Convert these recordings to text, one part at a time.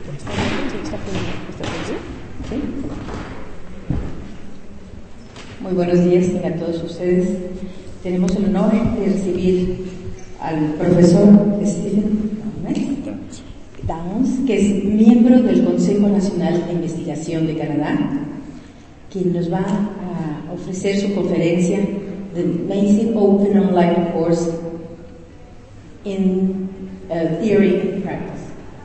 Muy buenos días a todos ustedes. Tenemos el honor de recibir al profesor Stephen Downes, que es miembro del Consejo Nacional de Investigación de Canadá, quien nos va a ofrecer su conferencia The Amazing Open Online Course in Theory and Practice.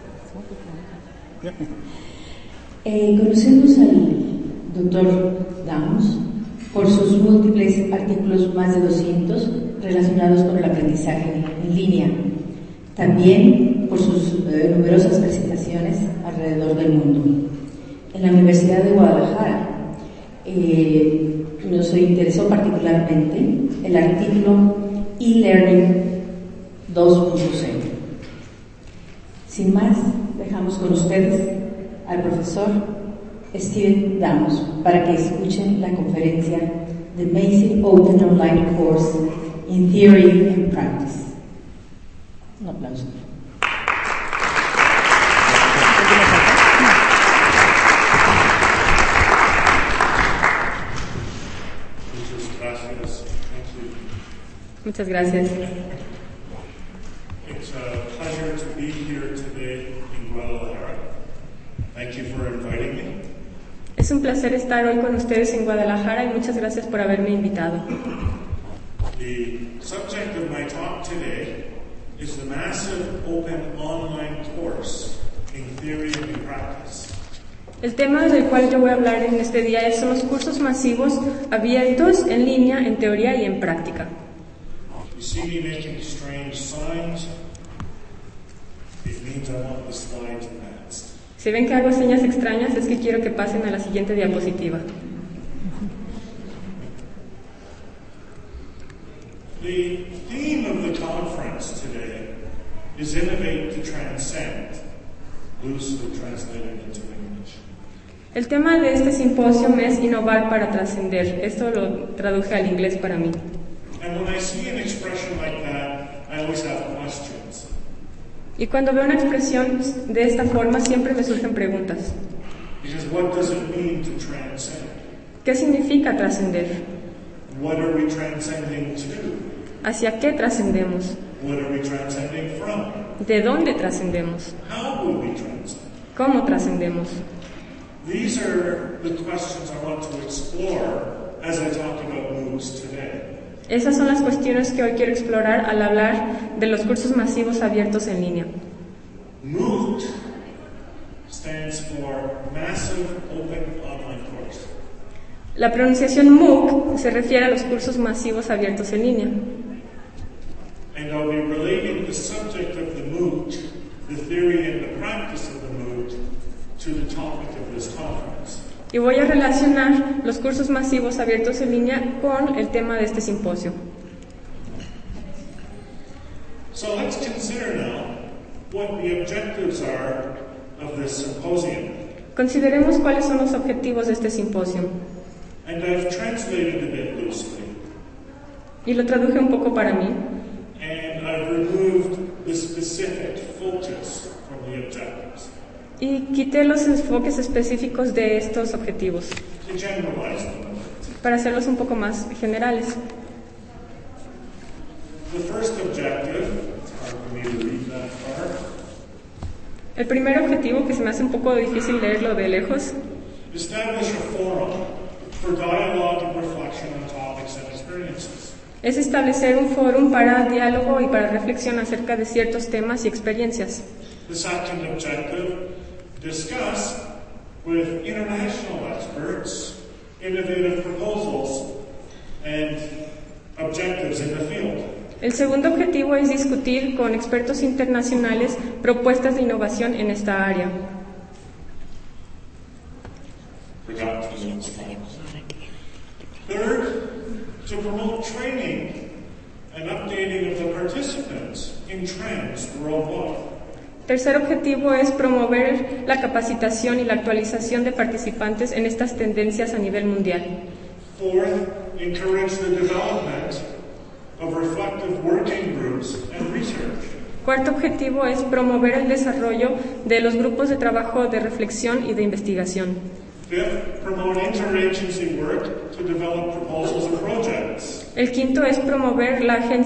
Conocemos al doctor Downes por sus múltiples artículos, más de 200, relacionados con el aprendizaje en línea. También por sus numerosas presentaciones alrededor del mundo. En la Universidad de Guadalajara nos interesó particularmente el artículo e-Learning 2.0. Sin más, dejamos con ustedes al profesor Stephen Downes para que escuchen la conferencia The Amazing Open Online Course in Theory and Practice. Un aplauso. Muchas gracias. It's a pleasure to be here today in Guadalajara. Thank you for inviting me. Es un placer estar hoy con ustedes en Guadalajara y muchas gracias por haberme invitado. The subject of my talk today is the massive open online course in theory and practice. El tema del cual yo voy a hablar en este día son los cursos masivos abiertos en línea, en teoría y en práctica. You see me making strange signs? It means I want the slides advanced. Si ven que hago señas extrañas, es que quiero que pasen a la siguiente diapositiva. The theme of the conference today is Innovate to Transcend, loosely translated into English. El tema de este simposio es innovar para trascender. Esto lo traduje al inglés para mí. And when I see an expression like that, I always have questions. Y cuando veo una expresión de esta forma, siempre me surgen preguntas. Because what does it mean to transcend? ¿Qué significa trascender? What are we transcending to? ¿Hacia qué trascendemos? What are we transcending from? ¿De dónde trascendemos? How will we transcend? ¿Cómo trascendemos? These are the questions I want to explore as I talk about MOOCs today. Esas son las cuestiones que hoy quiero explorar al hablar de los cursos masivos abiertos en línea. MOOC stands for Massive Open Online Course. La pronunciación MOOC se refiere a los cursos masivos abiertos en línea. And I'll be relating the subject of the MOOC, the theory and the practice of the MOOC, to the topic of this conference. Y voy a relacionar los cursos masivos abiertos en línea con el tema de este simposio. So let's consider now what the objectives are of this symposium. Consideremos cuáles son los objetivos de este simposio. And I've translated a bit loosely. Y lo traduje un poco para mí. And I've removed the specific focus from the objectives. Y quité los enfoques específicos de estos objetivos To generalize them. para hacerlos un poco más generales. The first objective, it's hard for me to read that far, El primer objetivo, que se me hace un poco difícil leerlo de lejos, establish a forum for dialogue and reflection on topics and experiences. es establecer un foro para diálogo y para reflexión acerca de ciertos temas y experiencias. The second objective, discuss with international experts innovative proposals and objectives in the field. El segundo objetivo es discutir con expertos internacionales propuestas de innovación en esta área. Third, to promote training and updating of the participants in trends worldwide. Tercer objetivo es promover la capacitación y la actualización de participantes en estas tendencias a nivel mundial. Fourth, encourage the development of reflective working groups and research. Cuarto objetivo es promover el desarrollo de los grupos de trabajo de reflexión y de investigación. Fifth, promote interagency work to develop proposals and projects. El quinto es promover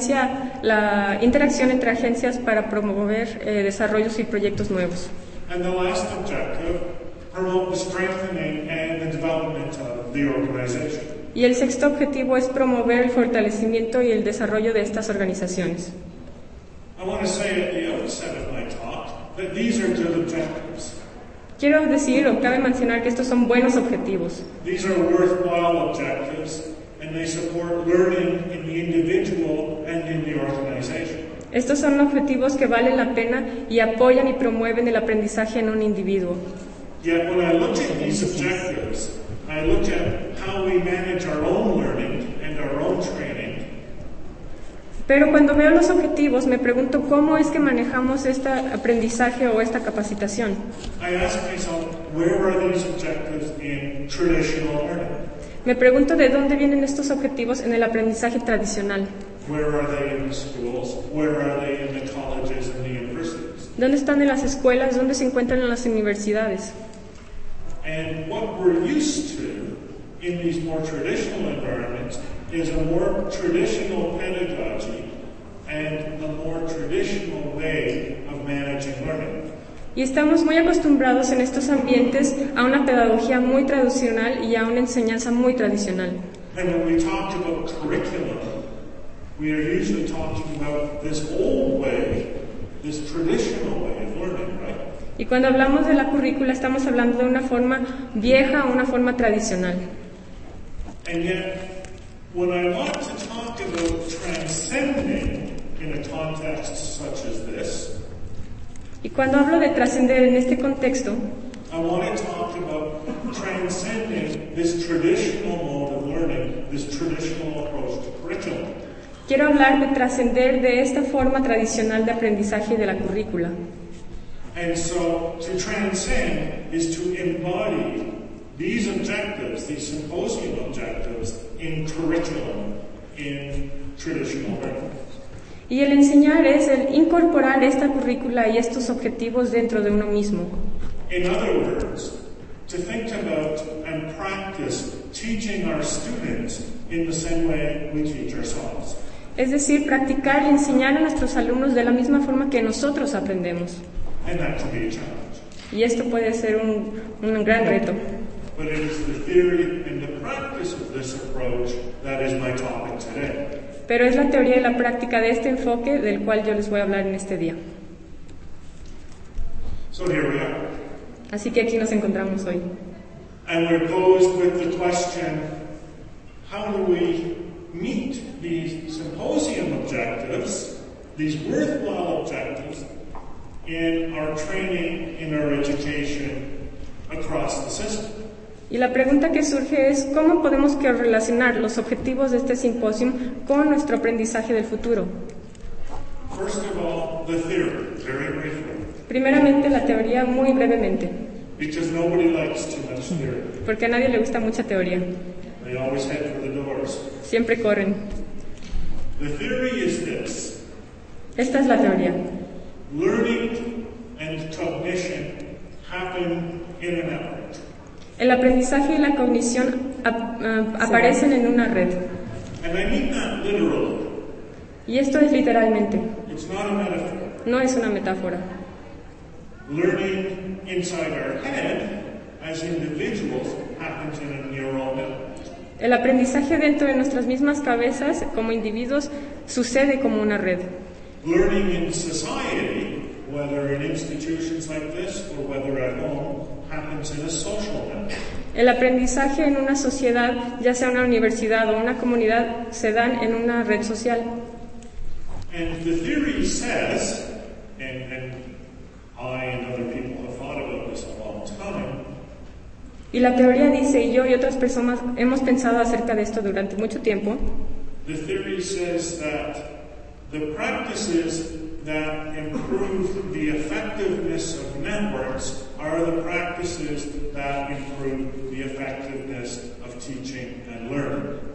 la interacción entre agencias para promover desarrollos y proyectos nuevos. And the last objective, promote the strengthening and the development of the organization. Y el sexto objetivo es promover el fortalecimiento y el desarrollo de estas organizaciones. I want to say at the outset of my talk that these are good objectives. Quiero decir, o cabe mencionar, que estos son buenos objetivos. These are worthwhile objectives, and they support learning in the individual and in the organization. Estos son objetivos que valen la pena y apoyan y promueven el aprendizaje en un individuo. Yet when I look at these objectives, I look at how we manage our own learning and our own training. Pero cuando veo los objetivos, me pregunto cómo es que manejamos este aprendizaje o esta capacitación. I ask myself, where are these objectives in traditional learning? Me pregunto de dónde vienen estos objetivos en el aprendizaje tradicional. Where are they in the schools? Where are they in the colleges and the universities? ¿Dónde están en las escuelas? ¿Dónde se encuentran en las universidades? And what we're used to in these more traditional environments is a more traditional pedagogy and a more traditional way of managing learning. Y estamos muy acostumbrados en estos ambientes a una pedagogía muy tradicional y a una enseñanza muy tradicional. And when we talk about curriculum, we are usually talking about this old way, this traditional way of learning, right? Y cuando hablamos de la currícula estamos hablando de una forma vieja o una forma tradicional. And yet, when I want to talk about transcending in a context such as this, Y cuando hablo de trascender en este contexto, I want to talk about transcending this traditional mode of learning, this traditional approach to curriculum. quiero hablar de trascender de esta forma tradicional de aprendizaje de la currícula. And so, to transcend is to embody these objectives, these symposium objectives, in curriculum, in traditional learning. Y el enseñar es el incorporar esta currícula y estos objetivos dentro de uno mismo. In other words, to think about and practice teaching our students in the same way we teach ourselves. Es decir, practicar y enseñar a nuestros alumnos de la misma forma que nosotros aprendemos. And that can be a challenge. Y esto puede ser un gran reto. But it is the theory and the practice of this approach that is my topic today. Pero es la teoría y la práctica de este enfoque del cual yo les voy a hablar en este día. So here we are. Así que aquí nos encontramos hoy. And we're posed with the question, how do we meet these symposium objectives, these worthwhile objectives, in our training, in our education, across the system? Y la pregunta que surge es, ¿cómo podemos relacionar los objetivos de este simposio con nuestro aprendizaje del futuro? First of all, the theory, very briefly. Primeramente, la teoría muy brevemente, Because nobody likes too much theory. porque a nadie le gusta mucha teoría. They always head for the doors. Siempre corren. The theory is this. Esta es la teoría. Learning and cognition happen in a network. El aprendizaje y la cognición aparecen en una red. And I mean that literally. Y esto es literalmente, It's not a metaphor. no es una metáfora. Learning inside our head as individuals happens in a neural network. El aprendizaje dentro de nuestras mismas cabezas como individuos sucede como una red. Learning in society, whether in institutions like this or whether at home, happens in a social network. El aprendizaje en una sociedad, ya sea una universidad o una comunidad, se dan en una red social. And the theory says, and I and other people have thought about this a long time, Y la teoría dice, y yo y otras personas hemos pensado acerca de esto durante mucho tiempo, the theory says that the practices that improve the effectiveness of networks are the practices that improve the effectiveness of teaching and learning.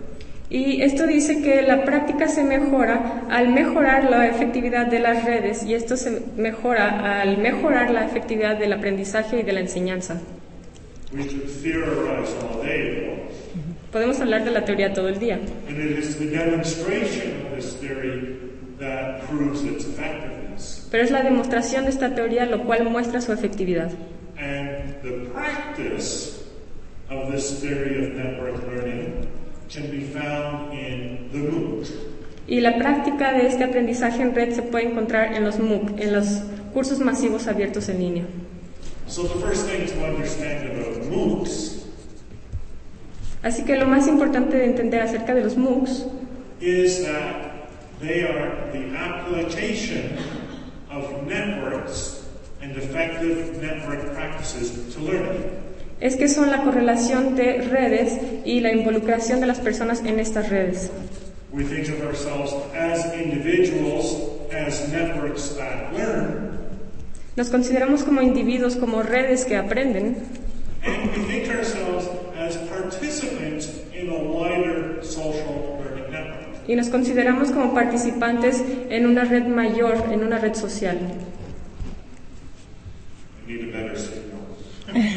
Y esto dice que la práctica se mejora al mejorar la efectividad de las redes y esto se mejora al mejorar la efectividad del aprendizaje y de la enseñanza. We could theorize all day, though. Podemos hablar de la teoría todo el día. And it is the demonstration of this theory that proves its effectiveness. Pero es la demostración de esta teoría lo cual muestra su efectividad. And the practice of this theory of network learning can be found in the MOOC. Y la práctica de este aprendizaje en red se puede encontrar en los MOOC, en los cursos masivos abiertos en línea. So the first thing to understand about MOOCs Así que lo más importante de entender acerca de los MOOCs is that they are the application of networks and effective network practices to learning. es que son la correlación de redes y la involucración de las personas en estas redes. We think of ourselves as individuals, as networks that learn, Nos consideramos como individuos, como redes que aprenden, and we think ourselves as participants in a wider social learning network. y nos consideramos como participantes en una red mayor, en una red social. I need a better signal.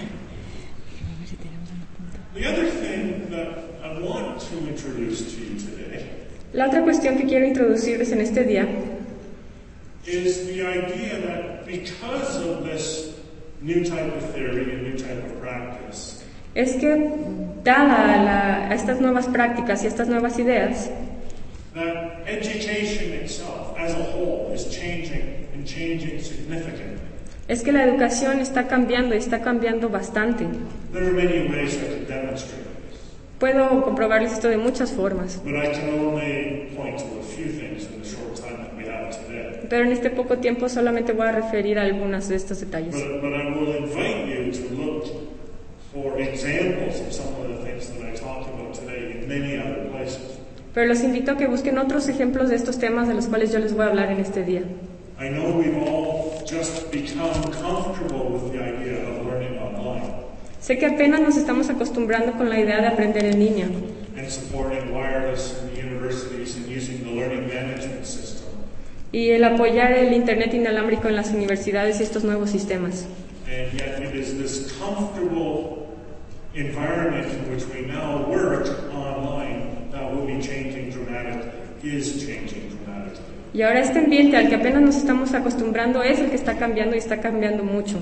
The other thing that I want to introduce to you today La otra cuestión que quiero introducirles en este día is the idea that because of this new type of theory and new type of practice, es que, dada a estas nuevas prácticas y estas nuevas ideas, that education itself as a whole is changing and changing significantly. es que la educación está cambiando y está cambiando bastante. There are many ways I could demonstrate this, Puedo comprobarles esto de muchas formas, but I can only point to a few things in the short time that we have today. pero en este poco tiempo solamente voy a referir a algunos de estos detalles. But I will invite you to look for examples of some of the things that I talked about today in many other places. Pero los invito a que busquen otros ejemplos de estos temas de los cuales yo les voy a hablar en este día. I know we've all just become comfortable with the idea of learning online Sé que apenas nos estamos acostumbrando con la idea de aprender en línea and supporting wireless in the universities and using the learning management system. y el apoyar el Internet inalámbrico en las universidades y estos nuevos sistemas. And yet it is this comfortable environment in which we now work online that will be changing dramatically, is changing dramatically. Y ahora este ambiente al que apenas nos estamos acostumbrando es el que está cambiando y está cambiando mucho.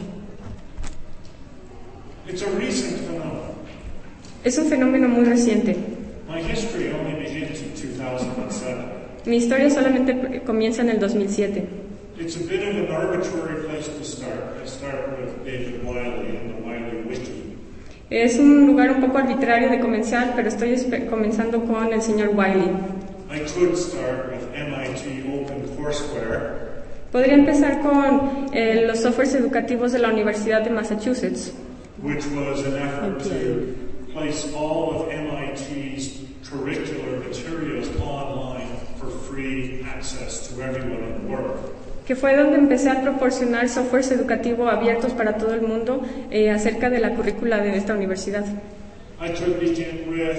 It's a recent phenomenon. Es un fenómeno muy reciente. My history only begins in 2007. Mi historia solamente comienza en el 2007. It's a bit of an arbitrary place to start. I start with David Wiley and the Wiley Wiki. Es un lugar un poco arbitrario de comenzar, pero estoy comenzando con el señor Wiley. I could start with MIT OpenCourseware, Podría empezar con los softwares educativos de la Universidad de Massachusetts, which was an effort to place all of MIT's curricular materials online for free access to everyone in the world. que fue donde empecé a proporcionar softwares educativos abiertos para todo el mundo acerca de la currícula de esta universidad. I could begin with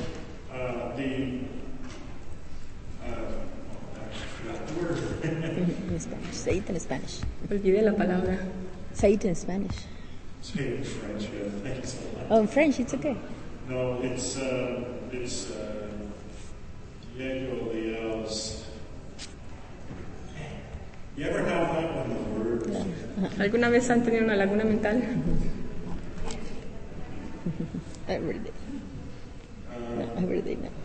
In Spanish. Say it in Spanish. Olvidé la palabra. Say it in Spanish. say it in French, yeah, thanks a lot. Oh, in French, it's okay. No, it's Diego Leal's. You ever have that one, the words? ¿Alguna vez han tenido una laguna mental? Every day. Every day now.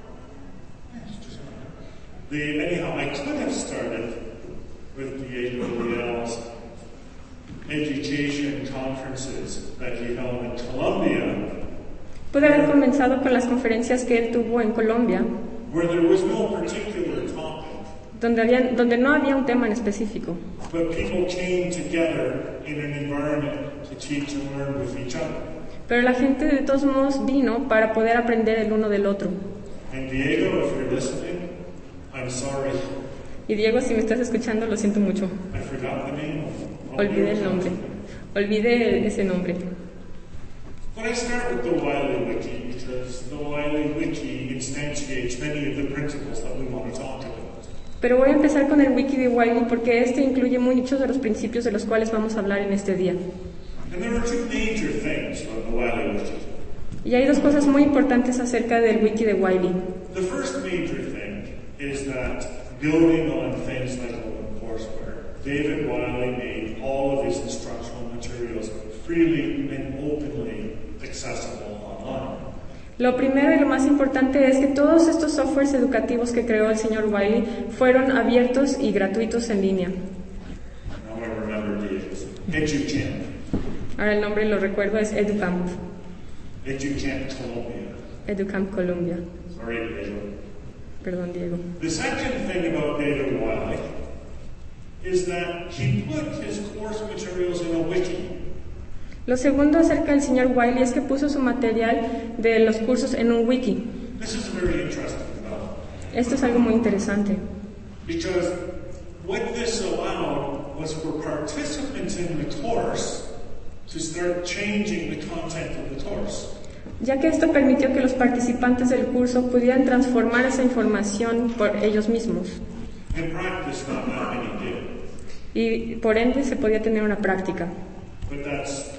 Anyhow, I could have started with Diego Leal's education conferences that he held in Colombia, Pude haber comenzado con las conferencias que él tuvo en Colombia, where there was no particular topic, donde no había un tema en específico, but people came together in an environment to teach and learn with each other. pero la gente de todos modos vino para poder aprender el uno del otro. And Diego, if you're listening, I'm sorry, Y Diego, si me estás escuchando, lo siento mucho. I forgot the name. Olvidé el nombre. Olvidé ese nombre. But I start with the Wiley Wiki because the Wiley Wiki instantiates many of the principles that we want to talk about. Pero voy a empezar con el wiki de Wiley porque este incluye muchos de los principios de los cuales vamos a hablar en este día. And there are two major things about the Wiley Wiki. Y hay dos cosas muy importantes acerca del wiki de Wiley. The first major thing is that building on things like OpenCourseWare, David Wiley made all of his instructional materials freely and openly accessible online. Lo primero y lo más importante es que todos estos softwares educativos que creó el señor Wiley fueron abiertos y gratuitos en línea. Now I remember David's. EduCamp. Ahora el nombre lo recuerdo es EduCamp. EduCamp Colombia. EduCamp Colombia. Sorry, Diego. Perdón, Diego. The second thing about David Wiley is that he put his course materials in a wiki. Lo segundo acerca del señor Wiley es que puso su material de los cursos en un wiki. This is a very interesting development. Esto es algo muy interesante. Because what this allowed was for participants in the course to start changing the content of the course. Ya que esto permitió que los participantes del curso pudieran transformar esa información por ellos mismos. In practice, not that many did. Y por ende se podía tener una práctica. But that's,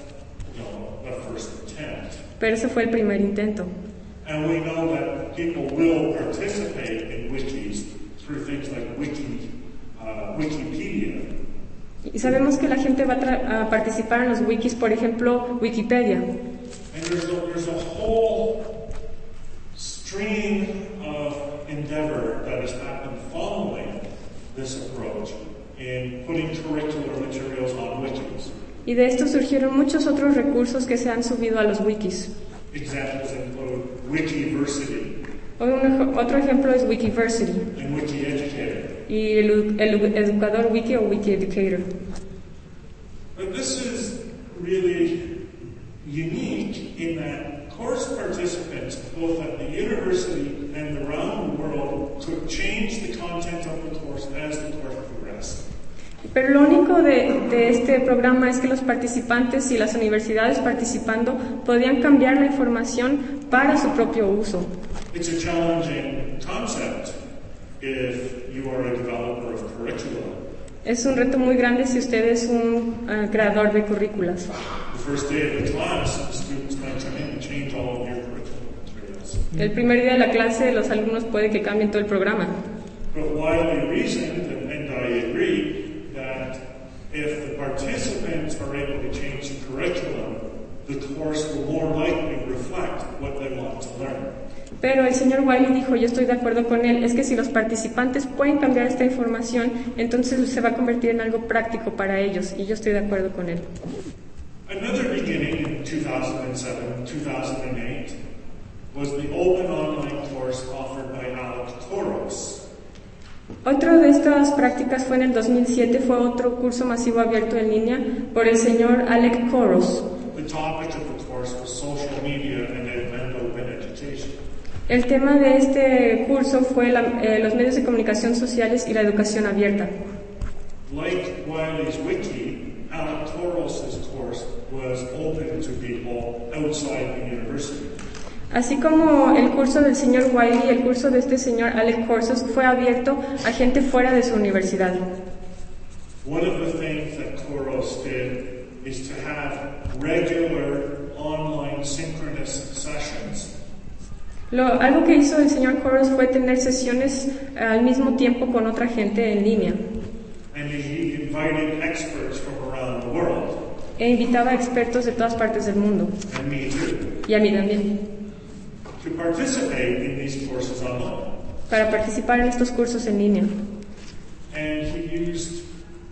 a first attempt. Pero ese fue el primer intento. And we know that people will participate in wikis through things like Wikipedia. Y sabemos que la gente va a participar en los wikis, por ejemplo, Wikipedia. And there's a whole stream of endeavor that has happened following this approach in putting curricular materials on wikis. Y de esto surgieron muchos otros recursos que se han subido a los wikis. Examples include Wikiversity Otro ejemplo es Wikiversity and WikiEducator. y el educador wiki o WikiEducator. But this is really unique in that course participants, both at the university and around the world, could change the content of the course as the course progressed. Pero lo único de este programa es que los participantes y las universidades participando podían cambiar la información para su propio uso. It's a challenging concept if you are a developer of curricula. Es un reto muy grande si usted es un creador de currículas. The first day of the class, the students might come in and change all of your curriculum materials. El primer día de la clase los alumnos puede que cambien todo el programa. But Wiley reasoned, and I agree, that if the participants are able to change the curriculum, the course will more likely reflect what they want to learn. Pero el señor Wiley dijo, yo estoy de acuerdo con él, es que si los participantes pueden cambiar esta información, entonces se va a convertir en algo práctico para ellos, y yo estoy de acuerdo con él. Another beginning in 2007, 2008 was the open online course offered by Alec Koros. Otro de estas prácticas fue en el 2007, fue otro curso masivo abierto en línea por el señor Alec Koros. The topic of the course was social media and open education. El tema de este curso fue los medios de comunicación sociales y la educación abierta. Like Wiley's wiki, Alec Koros' course was open to people outside the university. Así como el curso del señor Wiley, el curso de este señor Alec Koros fue abierto a gente fuera de su universidad. One of the things that Koros did is to have regular online synchronous sessions. Algo que hizo el señor Koros fue tener sesiones al mismo tiempo con otra gente en línea. And he invited experts from around the world. E invitaba a expertos de todas partes del mundo. And me too. Y a mí también. To participate in these courses online. Para participar en estos cursos en línea. And he used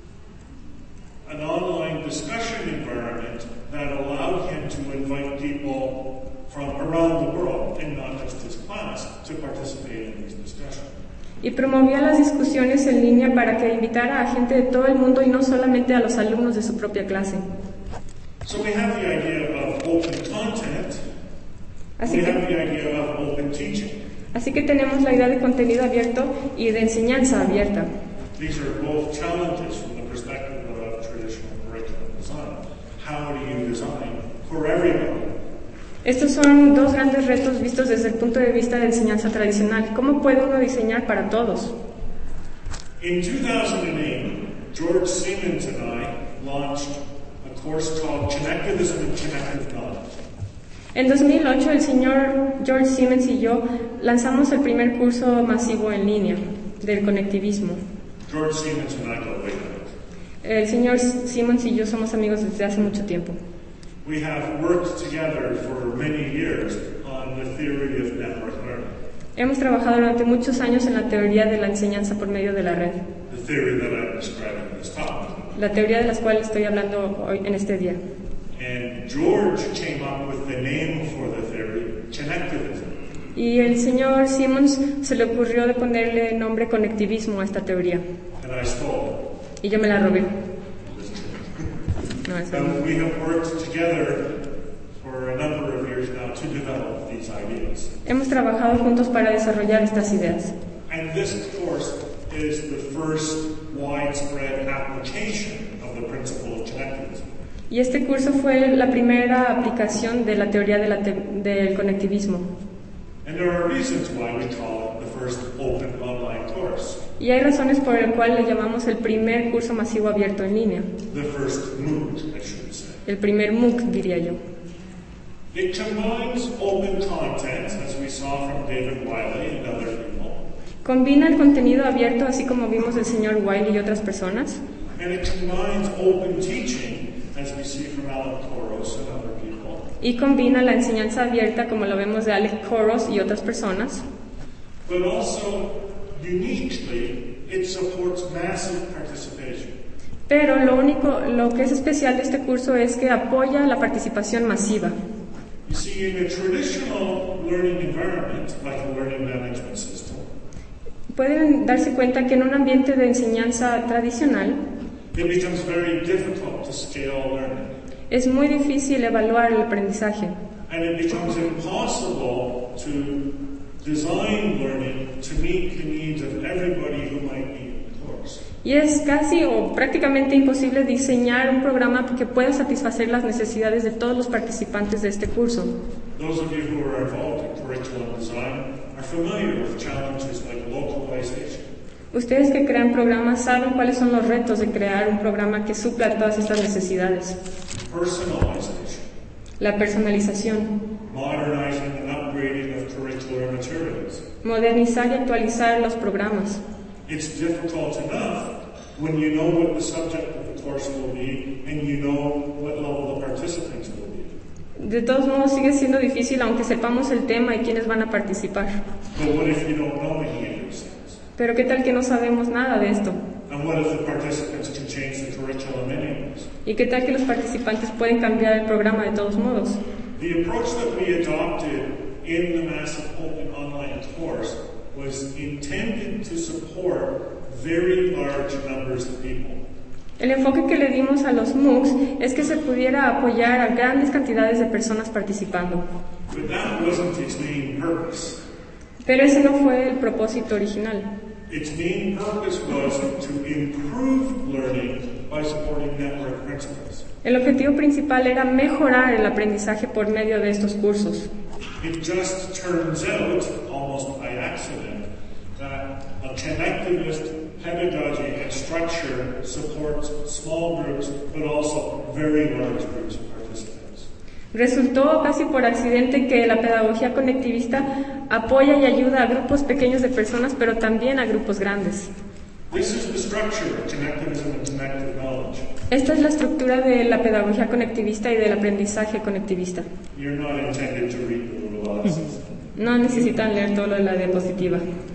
an online discussion environment that allowed him to invite people from around the world, and not just his class, to participate in these discussions. Y promovía las discusiones en línea para que invitara a gente de todo el mundo y no solamente a los alumnos de su propia clase. So we have the idea of open content. Así We have the idea of open teaching. Así que tenemos la idea de contenido abierto y de enseñanza abierta. These are both challenges from the perspective of traditional curriculum design. How do you design for everybody? Estos son dos grandes retos vistos desde el punto de vista de enseñanza tradicional. ¿Cómo puede uno diseñar para todos? In 2008, George Siemens and I launched a course called Connectivism and Connective Knowledge. En 2008, el señor George Siemens y yo lanzamos el primer curso masivo en línea del conectivismo. George Siemens and I go way back. El señor Siemens y yo somos amigos desde hace mucho tiempo. We have worked together for many years on the theory of network learning. Hemos trabajado durante muchos años en la teoría de la enseñanza por medio de la red, The theory that I'm describing in this talk. la teoría de la cual estoy hablando hoy en este día. And George came up with the name for the theory, connectivism. Y el señor Siemens se le ocurrió de ponerle nombre conectivismo a esta teoría. And I stole Y yo me la robé. it. No, es And we have worked together for a number of years now to develop these ideas. Hemos trabajado juntos para desarrollar estas ideas. And this course is the first widespread application of the principle of connectivism. Y este curso fue la primera aplicación de la teoría del conectivismo. And there are reasons why we call it the first open online course, Y hay razones por el cual le llamamos el primer curso masivo abierto en línea. the first MOOC, I should say. El primer MOOC, diría yo. It combines open content, as we saw from David Wiley and other people, Combina el contenido abierto, así como vimos del señor Wiley y otras personas, and it combines open teaching, as we see from Alan Koros and other people, y combina la enseñanza abierta, como lo vemos de Alex Koros y otras personas, but also, uniquely, it supports massive participation. pero lo que es especial de este curso es que apoya la participación masiva. You see, in a traditional learning environment, like a learning management system, Pueden darse cuenta que en un ambiente de enseñanza tradicional it becomes very difficult to scale learning. es muy difícil evaluar el aprendizaje And it becomes impossible to design learning to meet the needs of everybody who might be in the course. y es casi o prácticamente imposible diseñar un programa que pueda satisfacer las necesidades de todos los participantes de este curso. Those of you who are involved in curriculum design are familiar with challenges like localization, Ustedes que crean programas saben cuáles son los retos de crear un programa que supla todas estas necesidades. personalization, La personalización, modernizing and upgrading of curricular materials. modernizar y actualizar los programas. It's difficult enough when you know what the subject of the course will be and you know what level the participants will be. De todos modos sigue siendo difícil aunque sepamos el tema y quiénes van a participar. But what if you don't know any of those things? Pero ¿qué tal que no sabemos nada de esto? And what if the participants can change the curriculum anyways? ¿Y qué tal que los participantes pueden cambiar el programa de todos modos? The approach that we adopted in the Massive Open Online course was intended to support very large numbers of people. El enfoque que le dimos a los MOOCs es que se pudiera apoyar a grandes cantidades de personas participando. But that wasn't its main purpose. Pero ese no fue el propósito original. Its main purpose was to improve learning by supporting network principles. El objetivo principal era mejorar el aprendizaje por medio de estos cursos. It just turns out, almost by accident, that a connectivist pedagogy and structure supports small groups, but also very large groups of participants. Resultó casi por accidente que la pedagogía conectivista apoya y ayuda a grupos pequeños de personas, pero también a grupos grandes. This is the structure of connectivism and connective knowledge. Esta es la estructura de la pedagogía conectivista y del aprendizaje conectivista. You're not intended to read the little glasses. No necesitan leer todo lo de la diapositiva.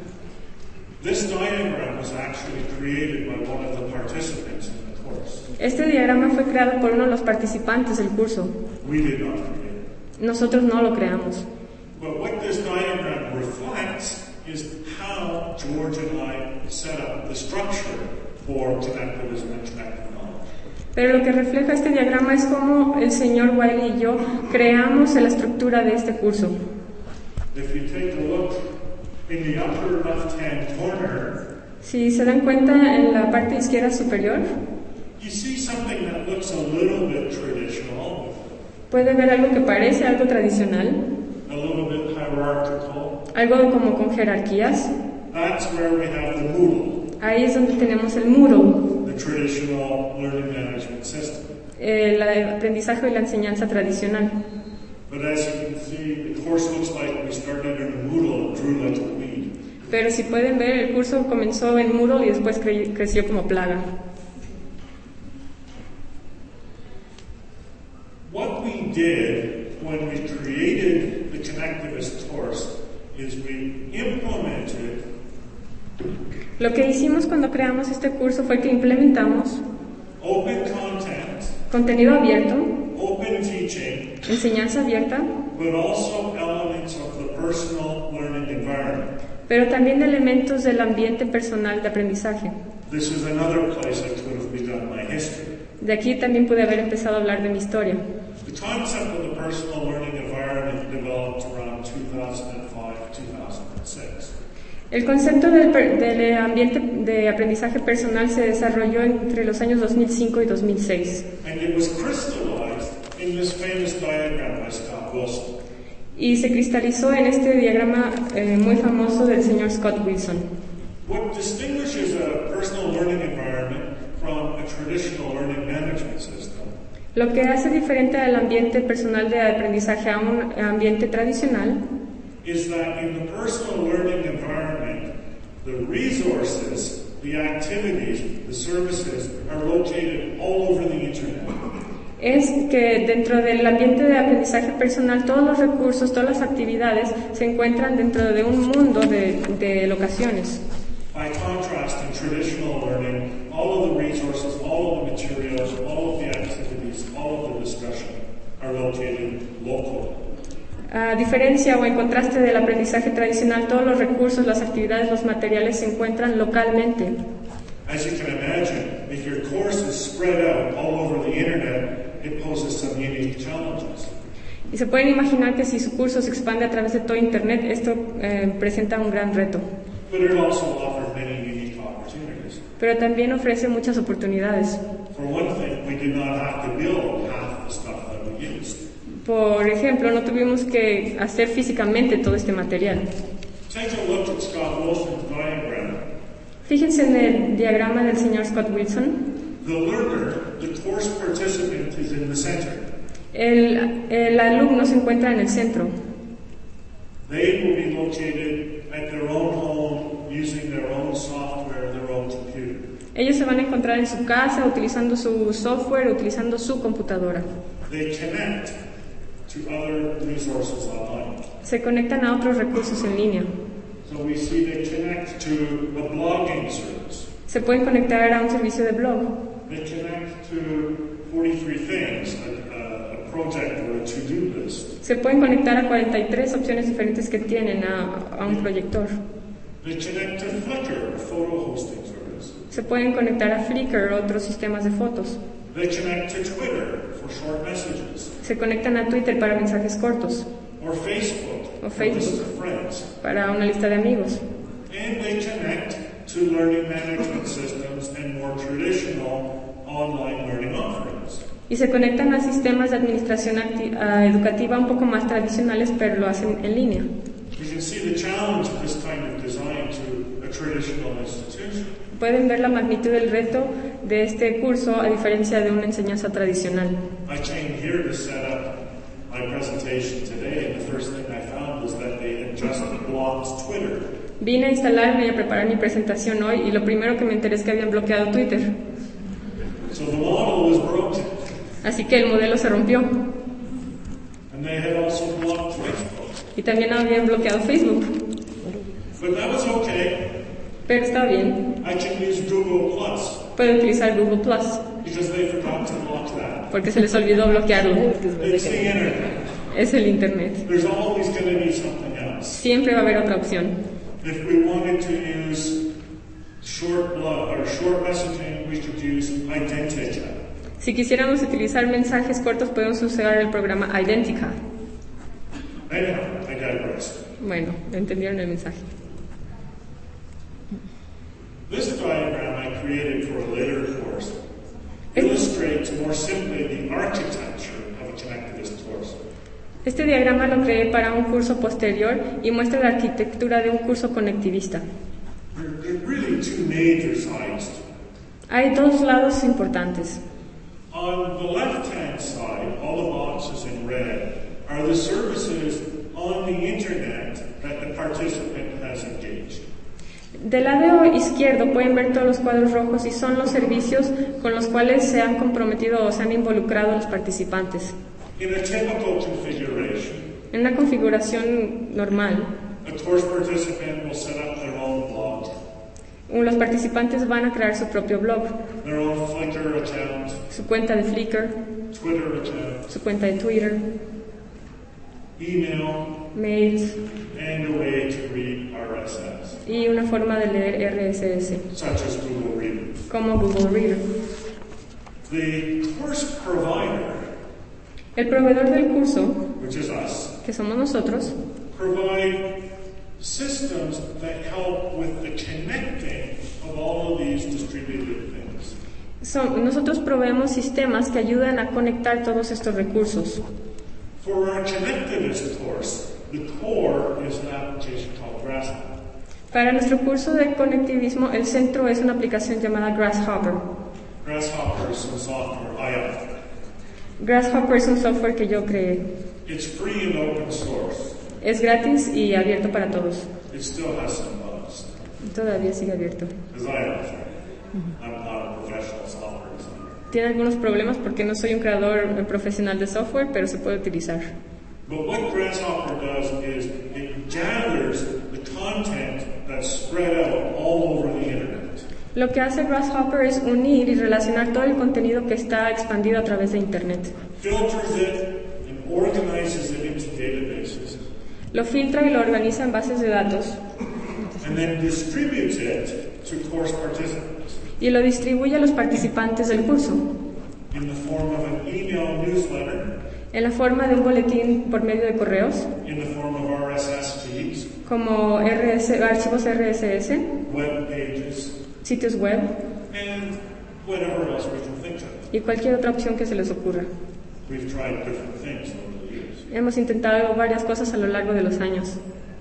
This diagram was actually created by one of the participants in the course. Este diagrama fue creado por uno de los participantes del curso. We did not create it. Nosotros no lo creamos. But what this diagram reflects is how George and I set up the structure for connectivism and connective knowledge. Pero lo que refleja este diagrama es cómo el señor Wiley y yo creamos la estructura de este curso. If you take a look in the upper left-hand corner, Si se dan cuenta en la parte izquierda superior, you see something that looks a little bit traditional, Puede ver algo que parece algo tradicional, a little bit hierarchical. algo como con jerarquías. That's where we have the Moodle, Ahí es donde tenemos el Moodle, the traditional learning management system. el aprendizaje y la enseñanza tradicional. But as you can see, the course looks like we started in a Moodle and grew like a weed. Pero si pueden ver, el curso comenzó en Moodle y después creció como plaga. What we did when we created the Connectivist course is we implemented Lo que hicimos cuando creamos este curso fue que implementamos open content, contenido abierto, open teaching, enseñanza abierta, but also elements of the personal learning environment. pero también elementos del ambiente personal de aprendizaje. This is another place I could have begun my history. De aquí también pude haber empezado a hablar de mi historia. The concept of the personal learning environment developed around 2005-2006. El concepto del ambiente de aprendizaje personal se desarrolló entre los años 2005 y 2006 And it was crystallized in this famous diagram by Scott Wilson. y se cristalizó en este diagrama muy famoso del señor Scott Wilson. What distinguishes a personal learning environment from a traditional learning management system Lo que hace diferente al ambiente personal de aprendizaje a un ambiente tradicional is that in the personal learning environment, the resources, the activities, the services are located all over the internet. es que dentro del ambiente de aprendizaje personal todos los recursos, todas las actividades se encuentran dentro de un mundo de locaciones. By contrast, in traditional learning, all of the resources, all of the materials, all of the activities, all of the discussion are located locally. A diferencia o en contraste del aprendizaje tradicional, todos los recursos, las actividades, los materiales se encuentran localmente. As you can imagine, if your course is spread out all over the internet, it poses some unique challenges. Y se pueden imaginar que si su curso se expande a través de todo Internet, esto presenta un gran reto. But it also offers many unique opportunities. Pero también ofrece muchas oportunidades. For one thing, we did not have to build half the stuff that we used. Por ejemplo, no tuvimos que hacer físicamente todo este material. Take a look at Scott Wilson's diagram. Fíjense en el diagrama del señor Scott Wilson. The learner, the course participant, is in the center. El alumno se encuentra en el centro. They will be located at their own home using their own software, their own computer. Ellos se van a encontrar en su casa utilizando su software, utilizando su computadora. They connect to other resources online. Se conectan a otros recursos en línea. So we see they connect to a blogging service. Se pueden conectar a un servicio de blog. They connect to 43 things, a project or a to-do list. Se pueden conectar a 43 opciones diferentes que tienen a un proyector. They connect to Flickr, a photo hosting service. Se pueden conectar a Flickr o otros sistemas de fotos. They connect to Twitter for short messages. Se conectan a Twitter para mensajes cortos, Or Facebook, O for a list Facebook. of friends. para una lista de amigos. And they connect to learning management systems and more traditional online learning offerings. Y se conectan a sistemas de administración educativa un poco más tradicionales, pero lo hacen en línea. You can see the challenge of this kind of design to a traditional institution. Pueden ver la magnitud del reto de este curso a diferencia de una enseñanza tradicional. I came here to set up my presentation today, and the first thing I found was that they had just blocked Twitter. Vine a instalarme y a preparar mi presentación hoy y lo primero que me enteré es que habían bloqueado Twitter. So the model was broken, Así que el modelo se rompió. and they had also blocked Facebook. Y también habían bloqueado Facebook. But that was okay. Pero está bien. I can use Google Plus Puedo utilizar Google Plus because they forgot to block that. porque se les olvidó bloquearlo. It's the internet. Es el Internet. There's always going to be something else. Siempre va a haber otra opción. If we wanted to use short messaging, we could use Identica. Si quisiéramos utilizar mensajes cortos, podemos usar el programa Identica. Anyhow, I digress. Bueno, entendieron el mensaje. This diagram I created for a later course illustrates more simply the architecture of a connectivist course. Este diagrama lo creé para un curso posterior y muestra la arquitectura de un curso conectivista. There are really two major sides to it. Hay dos lados importantes. On the left-hand side, all the boxes in red are the services on the internet that the participant has engaged. Del lado izquierdo pueden ver todos los cuadros rojos y son los servicios con los cuales se han comprometido o se han involucrado los participantes. In a typical configuration, En una configuración normal, a course participant will set up their own blog, los participantes van a crear su propio blog, their own Flickr account, su cuenta de Flickr, Twitter account, su cuenta de Twitter, email, mails and a way to read RSS, y una forma de leer RSS, such as Google Reader. como Google Reader. The course provider, El proveedor del curso, which is us, que somos nosotros, provide systems that help with the connecting of all of these distributed things. nosotros proveemos sistemas que ayudan a conectar todos estos recursos. For our connectivist course, the core is an application called Grasshopper. Para nuestro curso de conectivismo, el centro es una aplicación llamada Grasshopper. Grasshopper is some software I have. Grasshopper es un software que yo creé. It's free and open source. Es gratis y abierto para todos. It still has some bugs, Todavía sigue abierto. because I have to. I'm not a professional software designer. Tiene algunos problemas porque no soy un creador profesional de software, pero se puede utilizar. But what Grasshopper does is it gathers the content that's spread out all over the internet. Lo que hace Grasshopper es unir y relacionar todo el contenido que está expandido a través de Internet. Filters it and organizes it into databases, Lo filtra y lo organiza en bases de datos and then distributes it to course participants y lo distribuye a los participantes del curso in the form of an email newsletter, en la forma de un boletín por medio de correos, in the form of RSS feeds, como archivos RSS, web pages, sitios web and whatever else we can think of. y cualquier otra opción que se les ocurra. We've tried different things over the years. Hemos intentado varias cosas a lo largo de los años.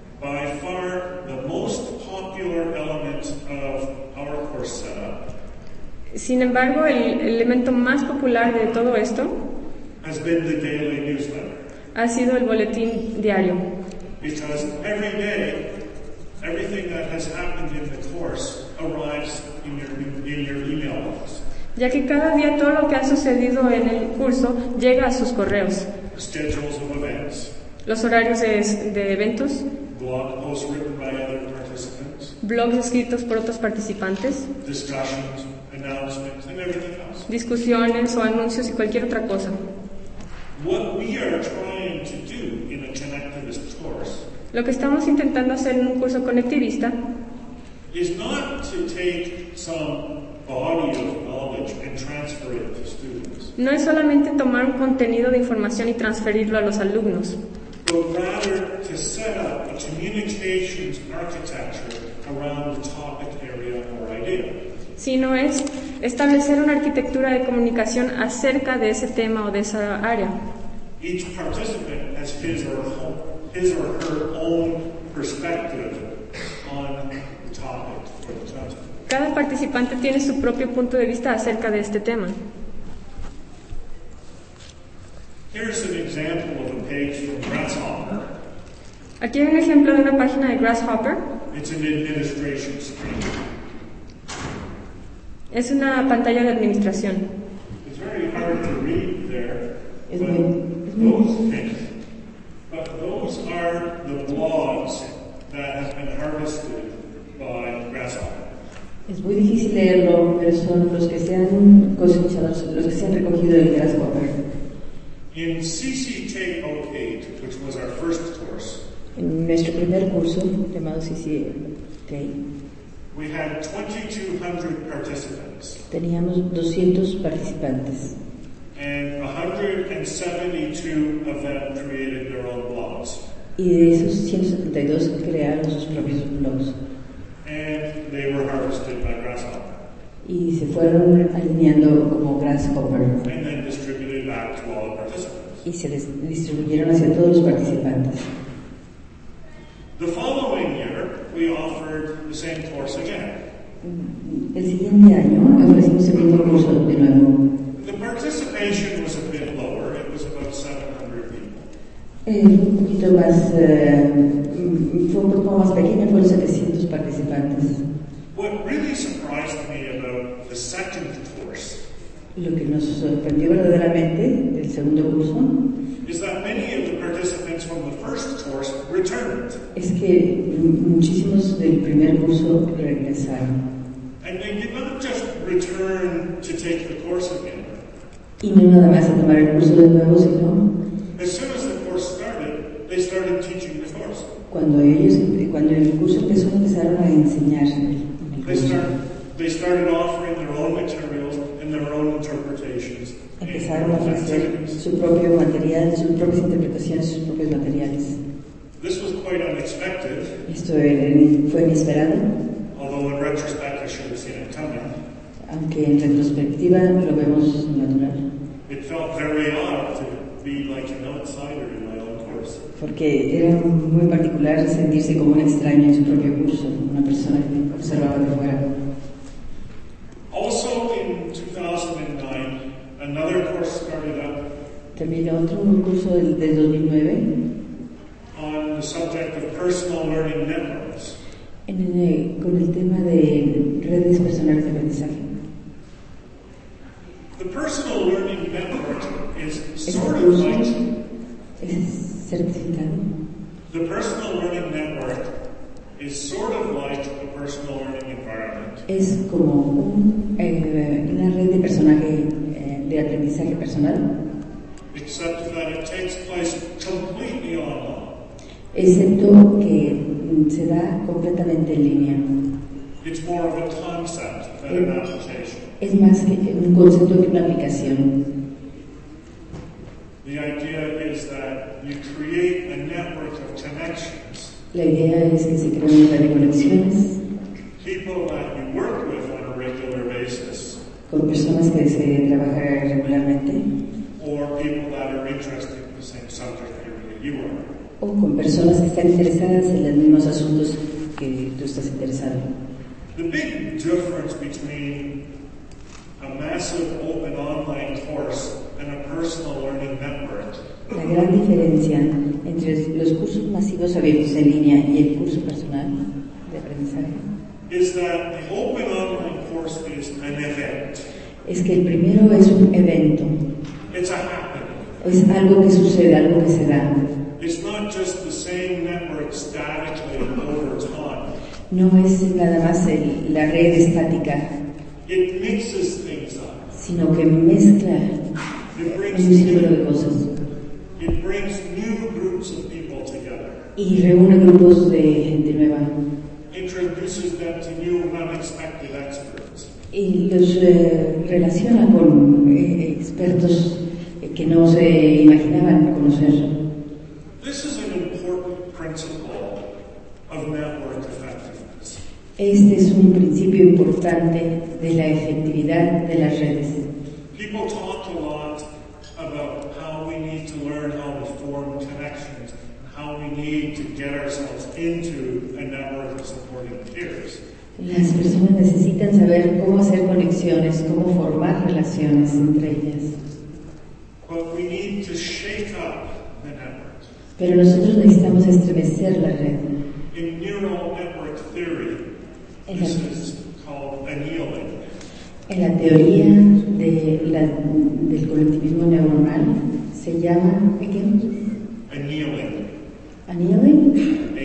By far, the most popular element of our course setup Sin embargo, el elemento más popular de todo esto has been the daily newsletter. ha sido el boletín diario, Because every day, everything that has happened in the course arrives in your email box. ya que cada día todo lo que ha sucedido en el curso llega a sus correos. Schedules of events, Los horarios de eventos, blog posts written by other participants, blogs escritos por otros participantes, discussions, announcements, and everything else. discusiones o anuncios y cualquier otra cosa. What we are trying to do in a connectivist course Lo que estamos intentando hacer en un curso conectivista is not to take some body of knowledge and transfer it to students, no es solamente tomar un contenido de información y transferirlo a los alumnos, but rather to set up a communications architecture around the topic area or idea. sino es establecer una arquitectura de comunicación acerca de ese tema o de esa área. Each participant has his or her own perspective on the topic or the content. Cada participante tiene su propio punto de vista acerca de este tema. Here's an example of a page from Grasshopper. Aquí hay un ejemplo de una página de Grasshopper. It's an administration screen. Es una pantalla de administración. It's very hard to read there, Es but those are the blogs that have been harvested by Grasshopper. Es muy difícil leerlo, pero son los que se han cosechado, los que se han recogido en Grasshopper. In CCK08, which was our first course, En nuestro primer curso, llamado CCK, we had 2,200 participants, teníamos 200 participantes and 172 of them created their own blogs. y de esos 172 crearon sus propios blogs And they were harvested by Grasshopper y se fueron alineando como Grasshopper and then distributed back to all the participants. y se les distribuyeron hacia todos los participantes. The following year, we offered the same course again. El siguiente año ofrecimos el mismo curso de nuevo. The participation was a bit lower. It was about 700 people. Un poquito más, fue un poco más pequeño, fueron 700 participantes. What really surprised me about the second course Lo que nos sorprendió verdaderamente del segundo curso is that many of the participants from the first course returned. es que muchísimos del primer curso regresaron. And they did not just return to take the course again. Y no nada más a tomar el curso de nuevo, sino As soon as the course started, they started teaching the course. cuando el curso empezó, empezaron a enseñar el curso. They started offering their own materials and their own interpretations. Empezaron a ofrecer su propio material, sus propias interpretaciones, sus propios materiales. This was quite unexpected, Esto fue inesperado, although in retrospect I should have seen it coming. aunque en retrospectiva lo vemos natural, It felt very odd to be like an outsider in my own course. porque era muy particular sentirse como un extraño en su propio curso, una persona que observaba de fuera. Also in 2009, another course started up También otro curso del 2009 on the subject of personal learning networks. con el tema de redes personales de aprendizaje. The personal learning network is Este sort of curso like es certificado. the personal learning network is sort of like a personal learning environment. Es como una red de personaje de aprendizaje personal, Except that it takes place completely online. excepto que se da completamente en línea. It's more of a concept than an application. Es más que un concepto que una aplicación. The idea is that you create a network of connections, La idea es que se crea una red de conexiones people that you work with on a regular basis, con personas que se trabajan regularmente or people that are interested in the same subject area you are. o con personas que están interesadas en los mismos asuntos que tú estás interesado. The big difference between a massive open online course and a personal learning network La gran diferencia entre los cursos masivos abiertos en línea y el curso personal de aprendizaje is that the open online course is an event. es que el primero es un evento, It's a happening. es algo que sucede, algo que se da. It's not just the same network statically over time. No es nada más la red estática, It mixes things up. sino que mezcla It un círculo de cosas brings new groups of people together. y reúne grupos de gente nueva Introduces them to new and unexpected experts. y los relaciona con expertos que no se imaginaban conocer. This is an important principle of network effectiveness. Este es un principio importante de la efectividad de las redes. People talk a lot about how we need to learn how to form connections, how we need to get ourselves into a network of supporting peers. Las personas necesitan saber cómo hacer conexiones, cómo formar relaciones entre ellas. But we need to shake up the network. Pero nosotros necesitamos estremecer la red. In neural network theory, this is called annealing. En la teoría del colectivismo neuronal se llama ¿qué? Annealing. Annealing,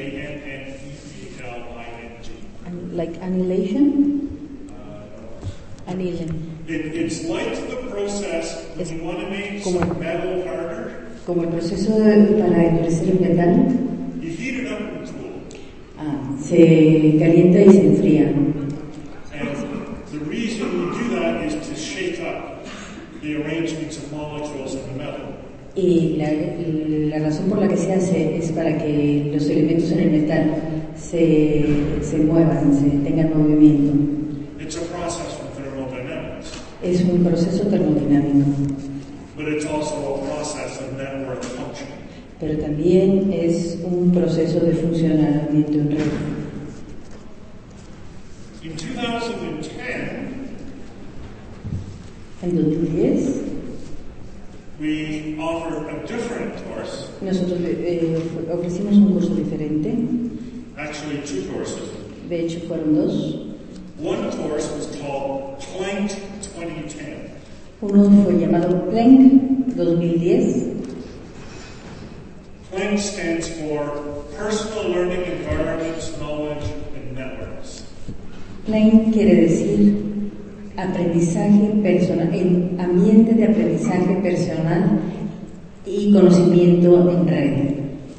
A-N-N-E-L-I-N-G. like annihilation. Annealing, It's like the process when you want to make como- some metal harder. como el proceso para endurecer el metal. You heat it up and cool. Se calienta y se enfría. And the reason you do that is to shake up the arrangements of molecules in the metal. Y la razón por la que se hace es para que los elementos en el metal se muevan, se tengan movimiento. It's a process from thermodynamics. Es un proceso termodinámico. but it's also a process of network functioning. Pero también es un proceso de funcionamiento en red. In 2010, En 2010, we offered a different course, nosotros ofrecimos un curso diferente. actually two courses. De hecho, fueron dos. One course was called Planck 2010. Uno fue llamado Planck 2010. Planck stands for Personal Learning Environments, Knowledge, and Networks. Planck quiere decir aprendizaje personal, el ambiente de aprendizaje personal y conocimiento en red.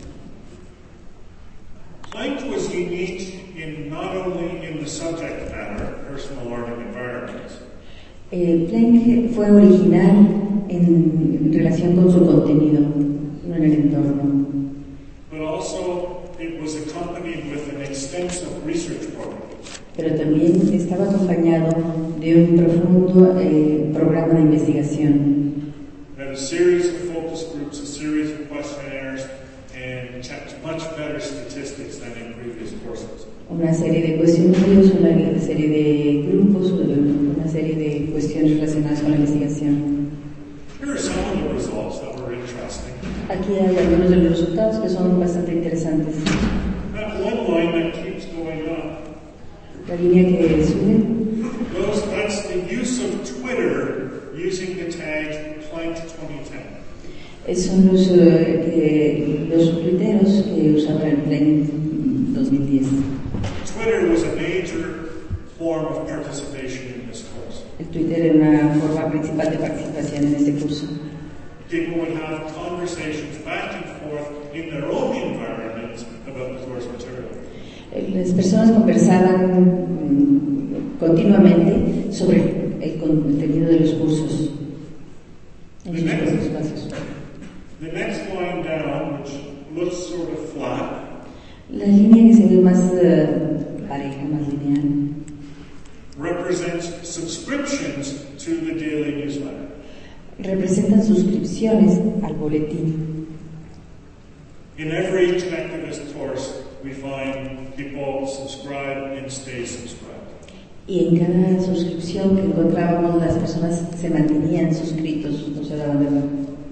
Planck was unique in not only in the subject matter, personal learning environments, Planck fue original en relación con su contenido, no en el entorno, but also it was accompanied with an extensive research program. pero también estaba acompañado de un profundo programa de investigación. Had a series of focus groups, a series of questionnaires, and checked much better statistics than in previous courses. Una serie de cuestionarios, una serie de grupos, una serie de cuestiones relacionadas con la investigación. Here are some of the results that were interesting. Aquí hay algunos de los resultados que son bastante interesantes. That one line that keeps going up, La línea que sube that's the use of Twitter using the tag Planck 2010. son los tuiteros que usaban el Planck 2010. Twitter was a major form of participation in this course. El Twitter era una forma principal de participación en este curso. People would have conversations back and forth in their own environments about the course material. Las personas conversaban continuamente sobre el contenido de los cursos en sus propios espacios. The next line down, which looks sort of flat, La línea que se ve más pareja, más lineal, represents subscriptions to the daily newsletter. representan suscripciones al boletín. In every Connectivist course, we find people subscribe and stay subscribed. Y en cada suscripción que encontrábamos, las personas se mantenían suscritos, no se daban de baja.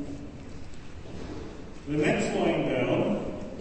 The next line down,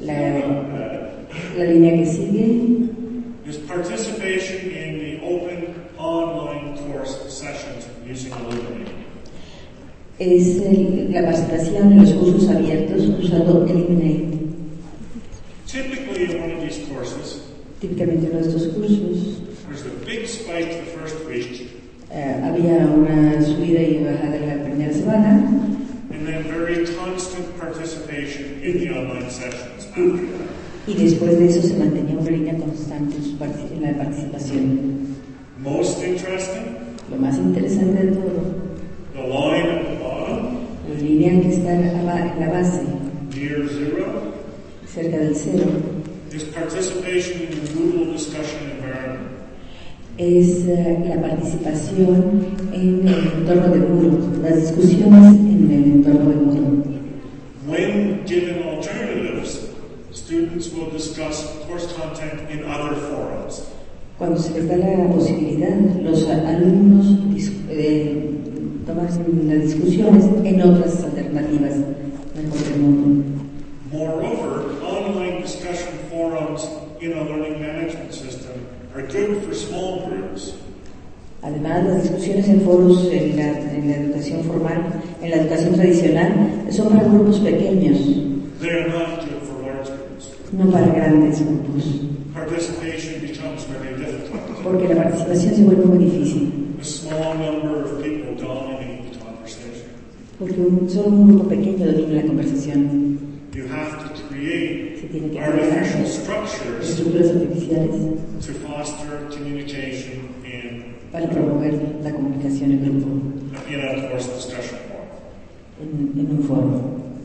La línea que sigue is participation in the open online course sessions using Elluminate. es la participación en los cursos abiertos usando Elluminate. Typically in one of these courses, Típicamente en estos cursos there's a big spike the first week, había una subida y bajada la primera semana and then very constant participation in the online sessions after that. y después de eso se mantenía una línea constante en la participación. Most interesting, Lo más interesante de todo, the line at the bottom, la línea que está en la base, near zero, cerca del cero, is participation in the Moodle discussion environment. es la participación en el entorno de Moodle, las discusiones en el entorno de Moodle. When given alternatives, students will discuss course content in other forums. Cuando se les da la posibilidad, los alumnos toman las discusiones en otras alternativas mejor del mundo. Moreover, online discussion forums in a learning management system are good for small groups. Además, las discusiones en foros en la educación formal, en la educación tradicional, son para grupos pequeños, They are not good for large groups. no para grandes grupos, Participation becomes very difficult. porque la participación se vuelve muy difícil, A small number of people dominate the conversation. porque solo un grupo pequeño domina la conversación. You have to create Se tiene que crear artificial structures estructuras artificiales to foster communication para promover la comunicación en grupo, in a course discussion forum. en un foro.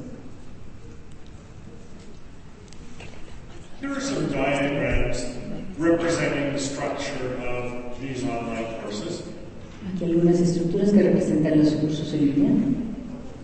Here are some diagrams representing the structure of these online courses. Aquí algunas estructuras que representan los cursos en línea.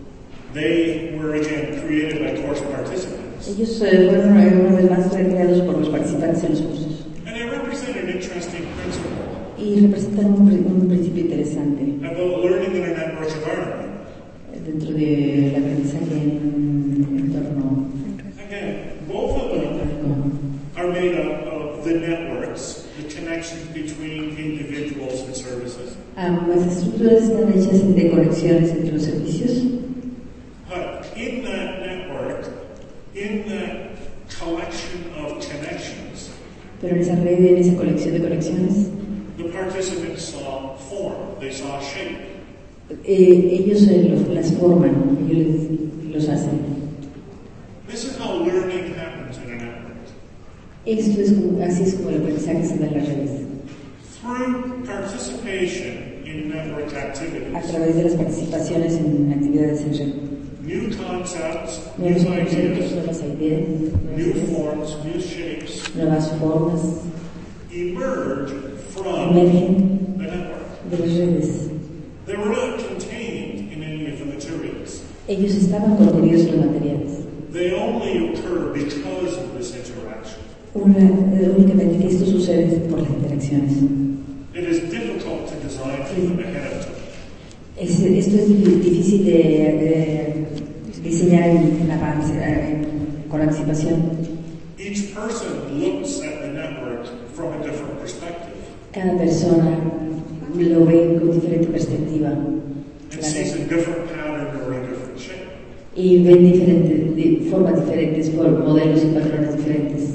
They were again created by course participants. Ellos fueron una vez más creados por los participantes en los cursos And they represent an interesting principle y representan un principio interesante about learning in a network environment. dentro del aprendizaje en un entorno Again, both of them are made up of the networks, the connections between individuals and services. Ambas estructuras están hechas de conexiones entre los servicios, But in that network, in that collection of connections, pero en esa red, en esa colección de conexiones, the participants saw form, they saw shape. ellos las forman, ellos los hacen. This is how learning happens in a network. Esto es así es como el aprendizaje se da en las redes, Through participation in network a activities, través de las participaciones en actividades en red. new concepts, new Nuevos conceptos, ideas, nuevas ideas, new forms, new shapes nuevas formas emerge from emergen the network. de las redes. They were not contained in any of the materials. Ellos estaban contenidos en los materiales. They only occur because of this interaction. Únicamente que esto sucede por las interacciones. It is difficult to design for them ahead of time. Esto es difícil de diseñar en avance, con anticipación. Each person looks at the network from a different perspective Cada persona lo ve con diferente perspectiva and sees a different pattern or a different shape. y ven formas diferentes, por modelos y patrones diferentes.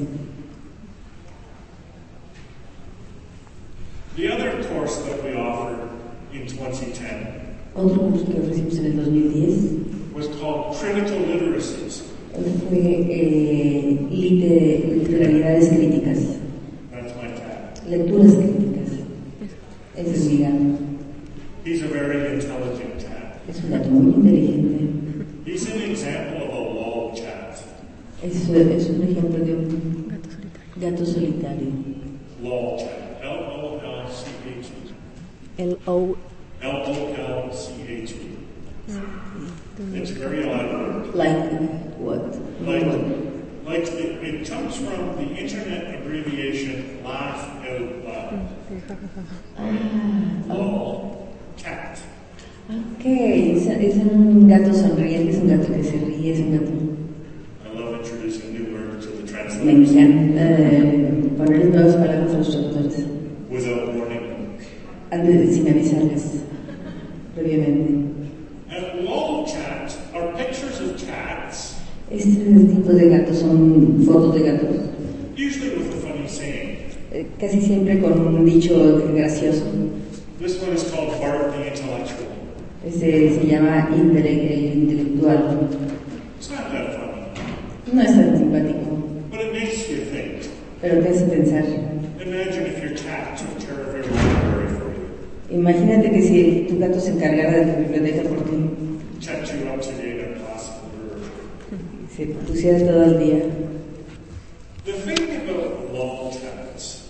The other course that we offered in 2010 Otro curso que ofrecimos en el 2010 was called Critical Literacies. fue literalidades críticas, That's my cat. lecturas críticas. Ese es mi gato. He's a very intelligent cat. Es un gato muy inteligente. He's an example of a lol cat. Es un ejemplo de un gato solitario. Lol cat. L-O-L-C-H-E. L-O. L-O-L-C-H-E. It's very odd. Like what? Like it comes from the internet abbreviation laugh out loud. Lol cat. Ok, es un gato sonriente, es un gato que se ríe, es un gato. I love introducing new words to the Me translators encanta poner nuevas palabras a los traductores without warning them. sin avisarles previamente. Lol cat are pictures of cats, Este tipo de gatos son fotos de gatos, usually with a funny saying. casi siempre con un dicho gracioso. This one is called Bart the Intellectual. Se llama el intelectual. It's not that funny, No es tan simpático, but it makes you think. pero te hace pensar. Imagine if your cat took care of every library for you, Imagínate que si tu gato se encargara de tu biblioteca por ti, kept you up to date on classical literature. se pusiera todo el día. The thing about lol cats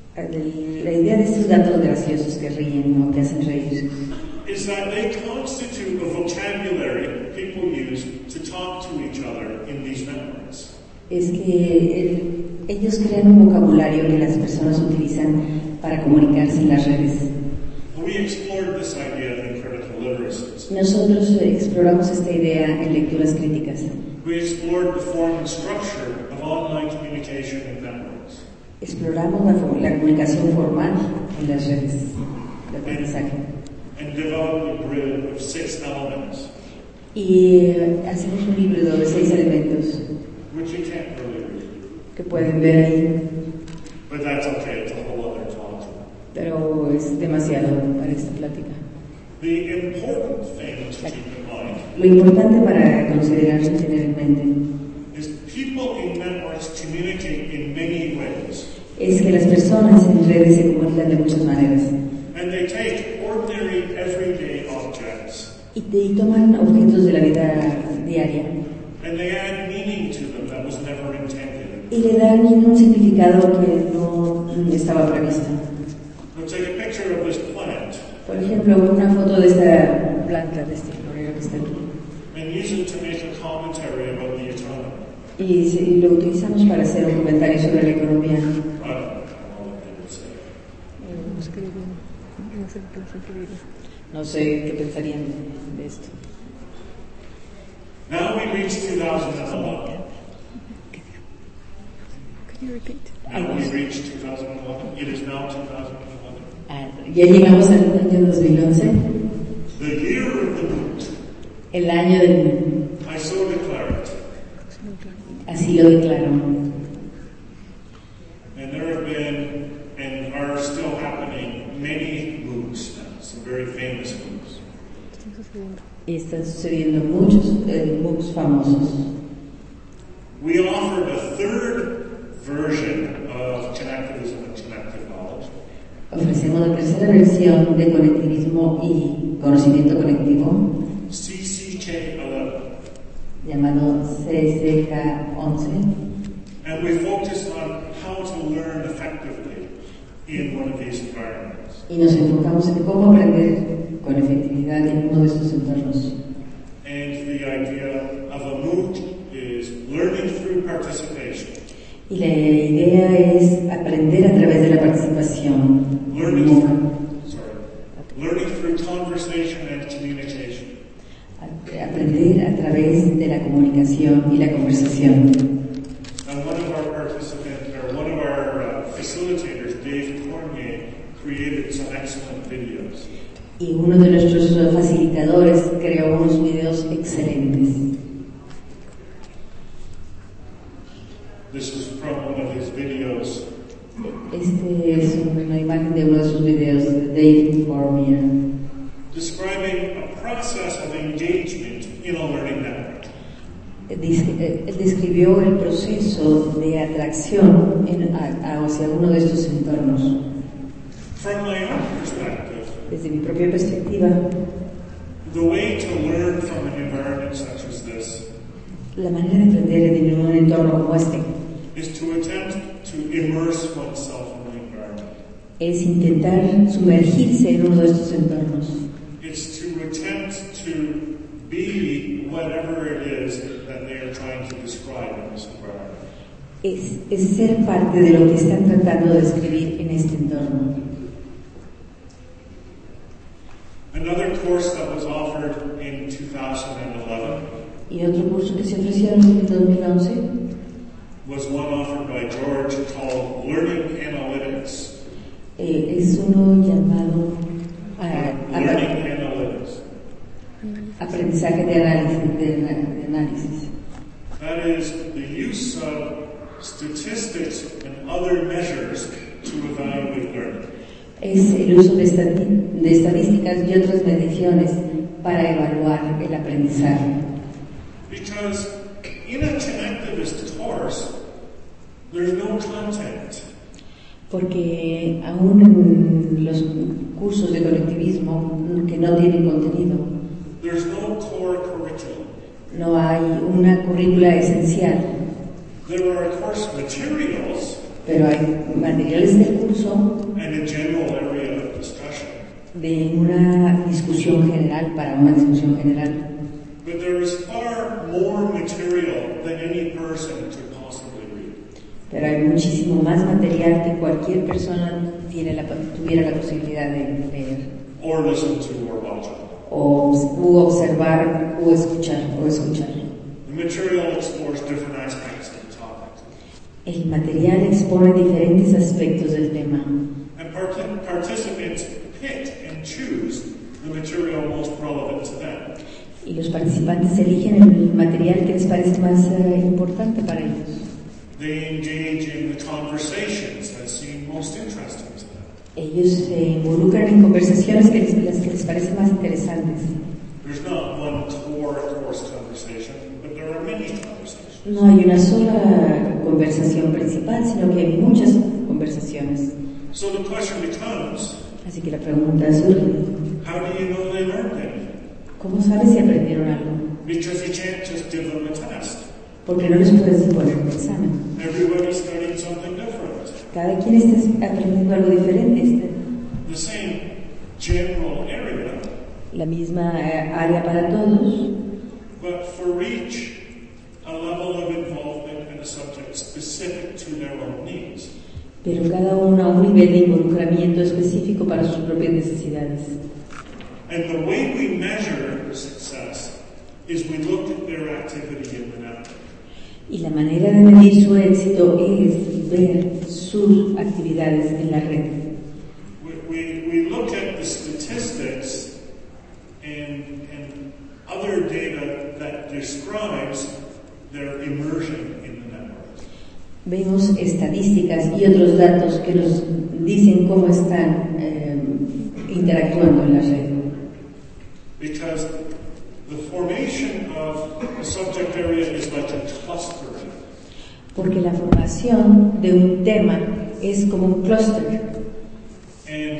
La idea de estos gatos graciosos que ríen o que hacen reír is that they constitute a vocabulary people use to talk to each other in these networks. es que ellos crean un vocabulario que las personas utilizan para comunicarse en las redes. We explored this idea in critical literacies. Nosotros exploramos esta idea en lecturas críticas. We explored the form and structure of online communication in networks. Exploramos la comunicación formal en las redes de aprendizaje. And developed a grid of 6 elements, Y hacemos un híbrido de 6 elementos which you can't really read. que pueden ver ahí, But that's okay, it's a whole other talk. pero es demasiado para esta plática. The important thing to keep in mind Lo importante para considerar y tener en mente is people in networks communicate in many ways. es que las personas en redes se comunican de muchas maneras And they take ordinary, everyday objects y toman objetos de la vida diaria and they add meaning to them that was never intended. y le dan un significado que no estaba previsto. Let's take a picture of this plant. Por ejemplo, una foto de esta planta, de este florero que está aquí. and use it to make a commentary about the economy. Y lo utilizamos para hacer un comentario sobre la economía. I don't know what they would say. No sé qué pensarían de esto. Now we reach 2011. Could you repeat? Now we reach 2011. It is now 2011. Ya llegamos al año 2011, The year of the moot. el año del... I so declare it. Así lo declaro. And there have been, and are still happening, many moots now, some very famous moots. Y están sucediendo muchos MOOCs famosos. We offered a third version of connectivism and connective knowledge. Ofrecemos la tercera versión de conectivismo y conocimiento conectivo, CCK11. llamado CCK11, And we focused on how to learn effectively in one of these environments. y nos enfocamos en cómo aprender con efectividad en uno de estos entornos. And the idea of a MOOC is learning through participation. Y la idea es aprender a través de la participación. Learning through conversation and communication. Aprender a través de la comunicación y la conversación. And one of our participants, or one of our facilitators, Dave Cormier, created some excellent videos. Y uno de nuestros facilitadores creó unos videos excelentes. This is from one of his videos. Este es una imagen de uno de sus videos de Dave Cormier, Describing a process of engagement in a learning network. Él describió el proceso de atracción hacia uno de estos entornos. From my own perspective, Desde mi propia perspectiva, the way to learn from an environment such as this la manera de aprender en un entorno como este is to attempt to immerse oneself in the environment. es intentar sumergirse en uno de estos entornos. It's to attempt to be whatever it is that they are trying to describe in this environment. Es ser parte de lo que están tratando de describir en este entorno. Another course that was offered in 2011 Y otro curso que se ofreció en 2011 was one offered by George called Learning Analytics. Es uno llamado Learning Analytics. aprendizaje de análisis. That is the use of statistics and other measures to evaluate learning. Es el uso de estadísticas y otras mediciones para evaluar el aprendizaje. Because in a connectivist course, there's no content. Porque aún en los cursos de conectivismo que no tienen contenido, There's no core curriculum. no hay una currícula esencial, There are course materials pero hay materiales del curso and a general area of discussion. de una discusión general, para una discusión general. But there is far more material than any person could possibly read. Pero hay muchísimo más material que cualquier persona tuviera la posibilidad de leer, Or listen to or watch. o observar, o escuchar. The material explores different aspects of the topic. El material expone diferentes aspectos del tema. And participants pick and choose the material most relevant to them. Y los participantes eligen el material que les parece más importante para ellos. They engage in the conversations that seem most interesting to them. Ellos se involucran en conversaciones las que les parecen más interesantes. There's not one core course conversation, but there are many conversations. No hay una sola conversación principal, sino que hay muchas conversaciones. So the question becomes, Así que la pregunta surge, how do you know they learned anything? ¿cómo sabes si aprendieron algo? Because you can't just give them a test. Porque no les puedes poner un examen. Everybody's studying something different. Cada quien está aprendiendo algo diferente. The same general area, La misma área para todos, but each a level of involvement in a subject specific to their own needs. Pero cada uno a un nivel de involucramiento específico para sus propias necesidades. And the way we measure success is we look at their activity in the network. Y la manera de medir su éxito es ver sus actividades en la red. We look at the statistics and other data that describes their immersion in the network. Vemos estadísticas y otros datos que nos dicen cómo están interactuando en la red. Because the formation of a subject area is like a clustering. Porque la formación de un tema es como un clúster. And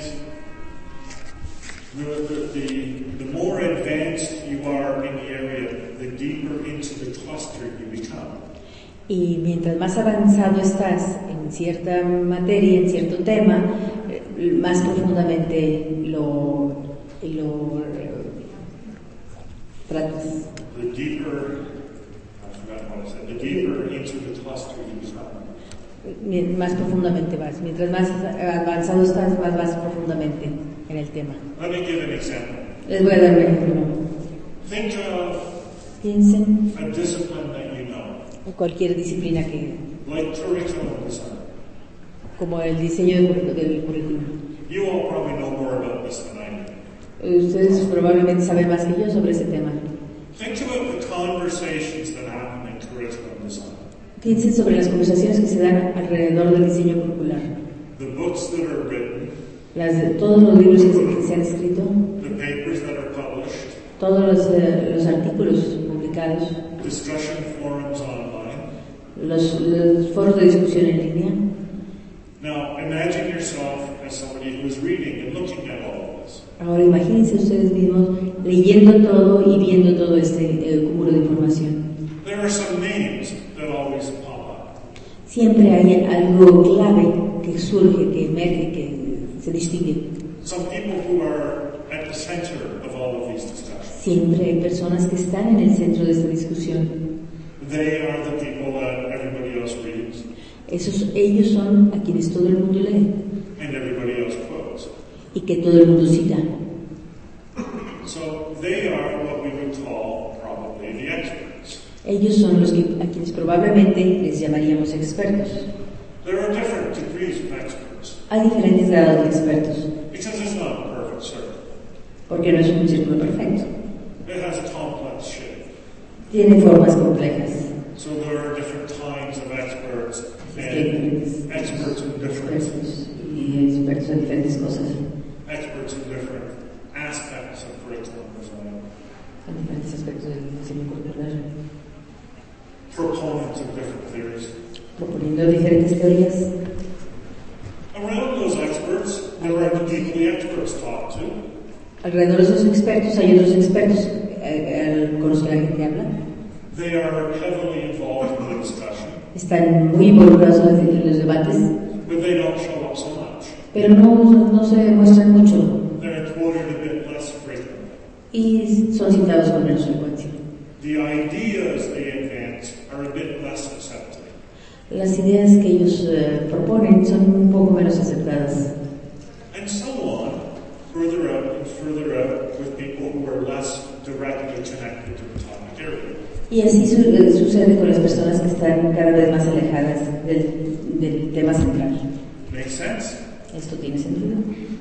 the more advanced you are in the area, the deeper into the cluster you become. Y mientras más avanzado estás en cierta materia, en cierto tema, más profundamente lo tratas. The deeper, I forgot what I said, the deeper into the cluster you become. Más profundamente vas. Mientras más avanzado estás, más vas profundamente en el tema. Let me give an example. Les voy a dar un ejemplo. Think of Piensen a discipline that you know, en cualquier disciplina like curriculum design. como el diseño del currículum. You all probably know more about this than I do. Ustedes probablemente saben más que yo sobre ese tema. Think about the conversations that happen in curriculum design. Piensen sobre las conversaciones que se dan alrededor del diseño curricular. The books that are written, Todos los libros que se han escrito, the papers that are published, todos los artículos publicados, discussion forums online. los foros de discusión en línea. Now, imagine yourself as somebody who is reading and looking at all of this. Ahora imagínense ustedes mismos leyendo todo y viendo todo este cúmulo de información. There are some names that always pop up. Siempre hay algo clave que surge, que emerge, que se distingue. Some people who are at the center of all of these discussions. Siempre hay personas que están en el centro de esta discusión. They are the people that everybody else reads Ellos son a quienes todo el mundo lee and everybody else quotes. y que todo el mundo cita. So they are what we would call probably the experts. Ellos son a quienes probablemente les llamaríamos expertos. There are different degrees of experts Hay diferentes grados de expertos, because it's not a perfect circle. porque no es un círculo perfecto. It has a complex shape. Tiene formas complejas. So there are different kinds of experts Hay diferentes and experts in different expertos y expertos en diferentes cosas, experts in different aspects of curriculum design, en diferentes aspectos del diseño curricular, proponents of different theories. proponiendo diferentes teorías. Around those experts, there are the deeply experts talked to. Alrededor de esos expertos hay otros expertos con los que la gente habla. They are heavily involved in the discussion, Están muy involucrados en los debates, but they don't show up so much. pero no se muestran mucho They're quoted a bit less frequently. y son citados con menos frecuencia. The ideas they advance are a bit less accepted. Las ideas que ellos proponen son un poco menos aceptadas. And so on, further out with people who are less directly connected to the topic area. Y así sucede con las personas que están cada vez más alejadas del tema central. Make sense? ¿Esto tiene sentido?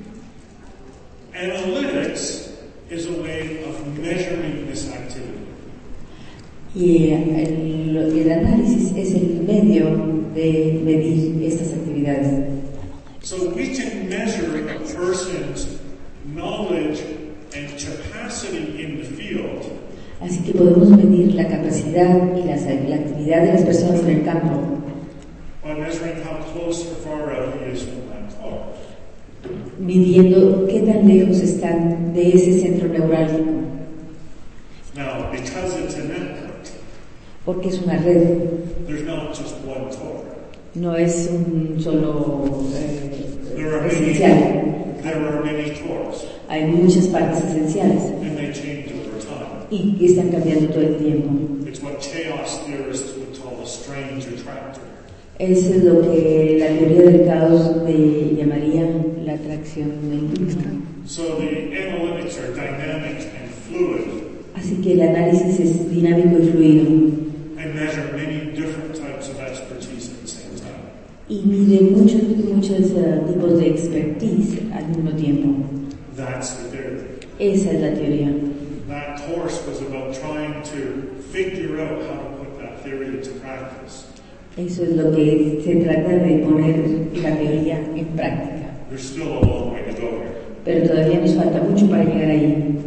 Analytics is a way of measuring this activity. Y el análisis es el medio de medir estas actividades. So we can measure a person's knowledge and capacity in the field Así que podemos medir la capacidad y la actividad de las personas en el campo by measuring how close or far out he is from that car. midiendo qué tan lejos están de ese centro neurálgico, Now, because it's a network, porque es una red, there's not just one tor. no es un solo There are esencial. many tors, Hay muchas partes esenciales and they change over time. y que están cambiando todo el tiempo. It's chaos theorists would call a strange attractor. Eso es lo que la teoría del caos llamaría la atracción del extraño. So the analytics are dynamic and fluid Así que el análisis es dinámico y fluido and measure many different types of expertise at the same time. y mide muchos tipos de expertise al mismo tiempo. That's the theory. Esa es la teoría. That course was about trying to figure out how to put that theory into practice. Eso es lo que se trata de poner la teoría en práctica. There's still a long way to go here. Pero todavía nos falta mucho para llegar ahí.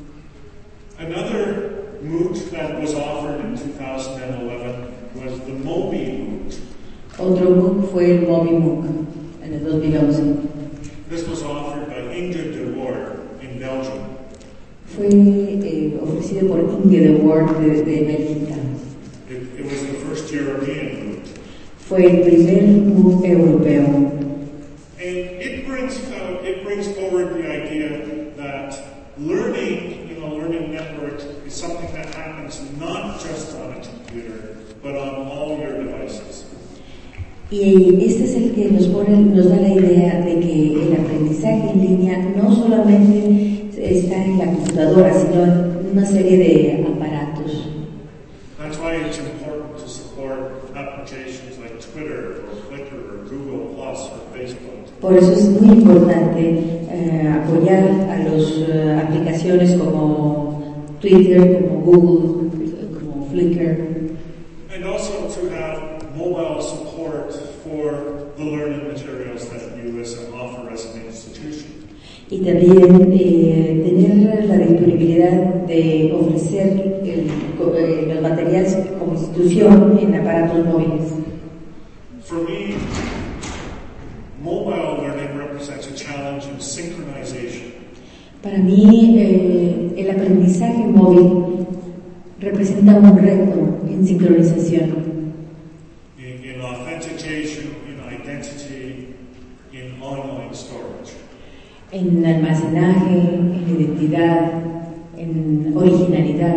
Another MOOC that was offered in 2011 was the Moby MOOC. Otro MOOC fue el Moby MOOC en el 2011. This was offered by Ingrid de Woord in Belgium. Fue ofrecido por Inge de Woord de Bélgica. It was the first European MOOC. Fue el primer MOOC europeo. And it brings forward the idea that learning in a learning network is something that happens not just on a computer, but on all your devices. Y este es el que nos da la idea de que el aprendizaje en línea no solamente está en la computadora, sino en una serie de aparatos. That's why it's important to support applications like Twitter or Flickr or Google Plus or Facebook. Por eso es muy importante apoyar a las aplicaciones como Twitter, como Google, como Flickr. And also to have mobile support for the learning materials that USM offer as an institution. Y también tener la disponibilidad de ofrecer los materiales como institución en aparatos móviles. For me, mobile learning represents a challenge in synchronization. Para mí, el aprendizaje móvil representa un reto en sincronización, In authentication, in identity, in online storage. en almacenaje, en identidad, en originalidad.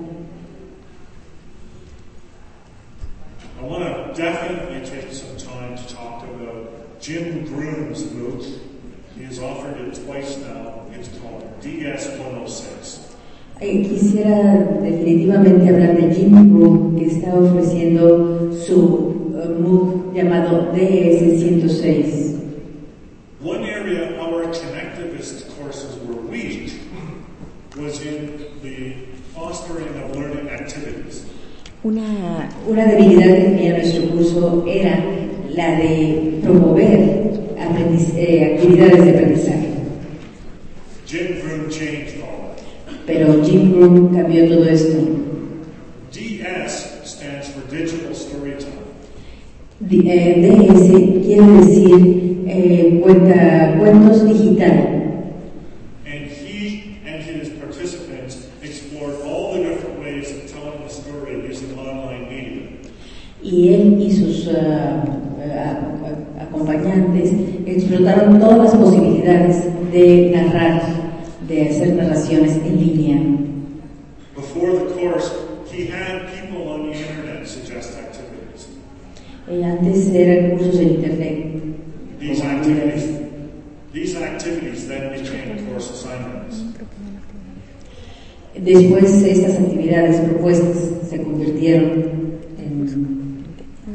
I want to definitely take some time to talk about Jim Broom's MOOC. He has offered it twice now. It's called DS106. Quisiera definitivamente hablar de Jim Broom, que está ofreciendo su MOOC llamado DS106. One area our connectivist courses were weak was in the fostering of learning activities. Una debilidad que tenía nuestro curso era la de promover actividades de aprendizaje. Jim Broom changed all that. Pero Jim Broom cambió todo esto. DS stands for Digital Storytelling. DS quiere decir cuentos digital. And he and his participants explored all the different ways of telling the story using online media. Y él y sus acompañantes explotaron todas las posibilidades de narrar, de hacer narraciones en línea. Before the course, he had people on the internet suggest activities. Antes eran cursos en internet. These activities then became course assignments. Después estas actividades propuestas se convirtieron en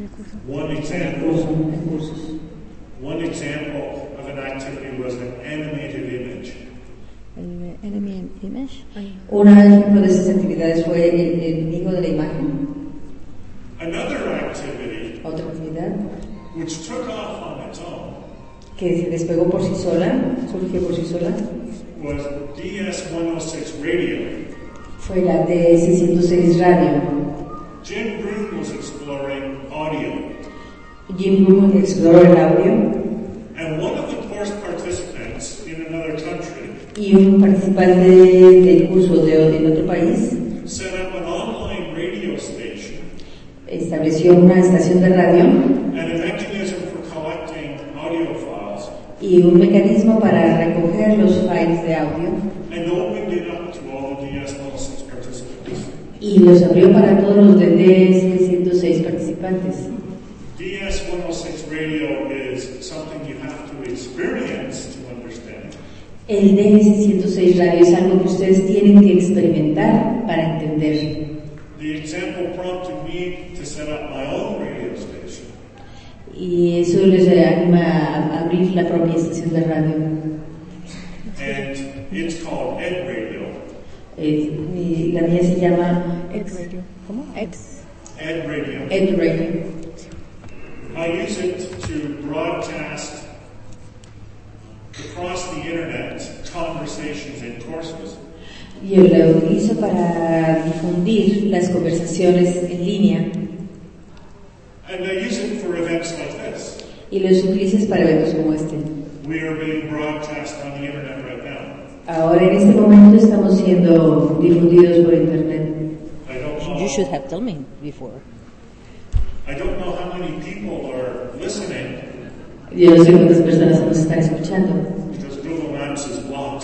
cursos. One example of an activity was an animated image. Enemy image? Un ejemplo de esas actividades fue el enemigo de la imagen. Another activity, Otra actividad which took off on its own, que se despegó por sí sola, surgió por sí sola, was DS106 radio. fue la DS106 radio. Jim Broom was exploring audio. Jim Broom exploró el audio And one of the course participants in another country y un participante del curso en otro país set up an online radio station estableció una estación de radio and a mechanism for collecting audio files y un mecanismo para recoger los files de audio and opened it up to all the DS106 participants. y y los abrió para todos los de DS-106 participantes. DS-106 radio is something you have to experience to understand. El DS-106 radio es algo que ustedes tienen que experimentar para entender. The example prompted me to set up my own radio station. Y eso les anima a abrir la propia estación de radio. And it's called Ed Radio. La mía se llama Ed Radio. ¿Cómo? Ed Radio. Ed Radio. I use it to broadcast across the internet conversations and courses. Yo la utilizo para difundir las conversaciones en línea. And I use it for events like this. Y los utilizas para eventos como este. We are being broadcast on the internet right now. Ahora en este momento estamos siendo difundidos por internet. I don't know. You should have told me before. I don't know how many people are listening Yo no sé cuántas personas nos están escuchando. because Google Maps is blocked.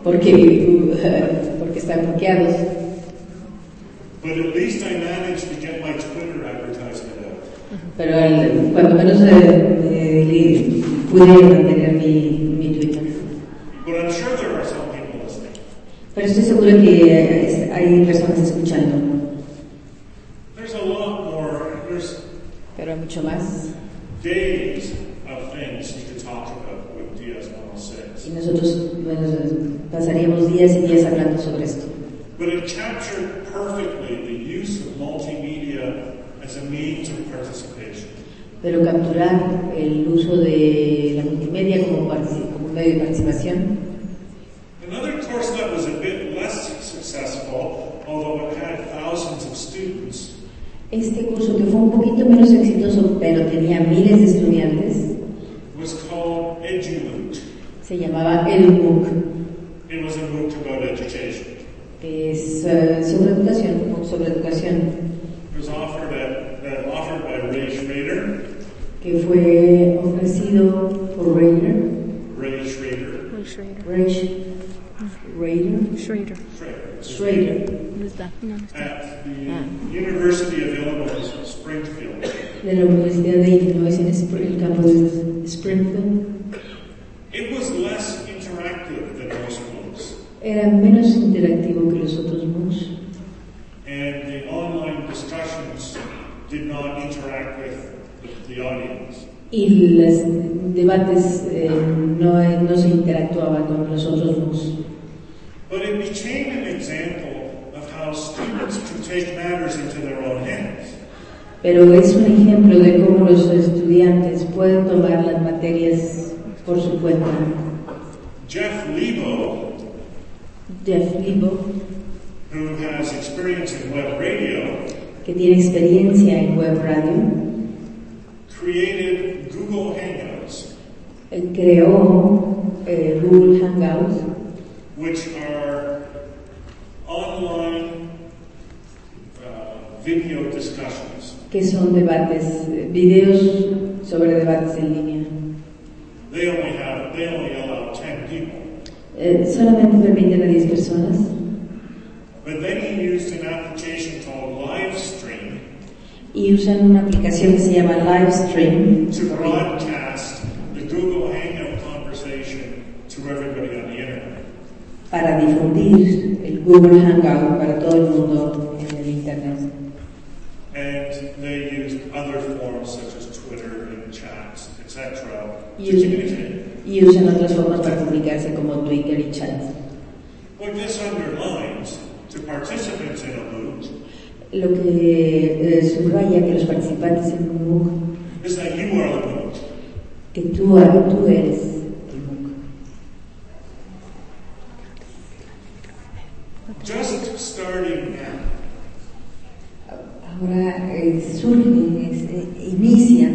Porque están bloqueados. But at least I managed to get my Twitter advertisement out. Pero cuando menos pude mantener mi Twitter. But I'm sure there are some people listening. Pero estoy seguro que hay personas escuchando. There's a lot more. There's Pero hay mucho más. days of things you could talk about with DS-106. Y nosotros pasaríamos días y días hablando sobre esto. But it captured perfectly the use of multimedia as a means of participation. Pero capturar el uso de la multimedia como un medio de participación. Another course that was a bit less successful, although it had thousands of students, Este curso, que fue un poquito menos exitoso, pero tenía miles de estudiantes, was called EduMOOC. se llamaba EduMOOC, It was a MOOC about education. que es sobre educación, It was offered by Ray Schrader. que fue ofrecido por Rader, Ray Schrader. Schrader, ¿Dónde está? No. At the University of Illinois Springfield. de la Universidad de Illinois en el campus de Springfield. It was less interactive than most MOOCs, Era menos interactivo que los otros MOOCs. and the online discussions did not interact with the audience. Y los debates no se interactuaban con los otros MOOCs. But it became an example of how students can take matters into their own hands. Pero es un ejemplo de cómo los estudiantes pueden tomar las materias por su cuenta. Jeff Lebo, who has experience in web radio, que tiene experiencia en web radio, created Google Hangouts, creó Google Hangouts, which are online video discussions. que son videos sobre debates en línea. They only allow 10 people. Solamente permiten a 10 personas. But then he used an application called Livestream Y usan una aplicación que se llama Livestream to broadcast the Google Hangout conversation to everybody on the internet. para difundir el Google Hangout para todo el mundo en el Internet. And they used other forms such as Twitter and chats, etc. to Y communicate. usan otras formas para comunicarse como Twitter y chat. What this underlines to participants in a MOOC Lo que subraya que los participantes en un MOOC, is that you are the MOOC. que tú eres el MOOC. Just starting now, Ahora inicia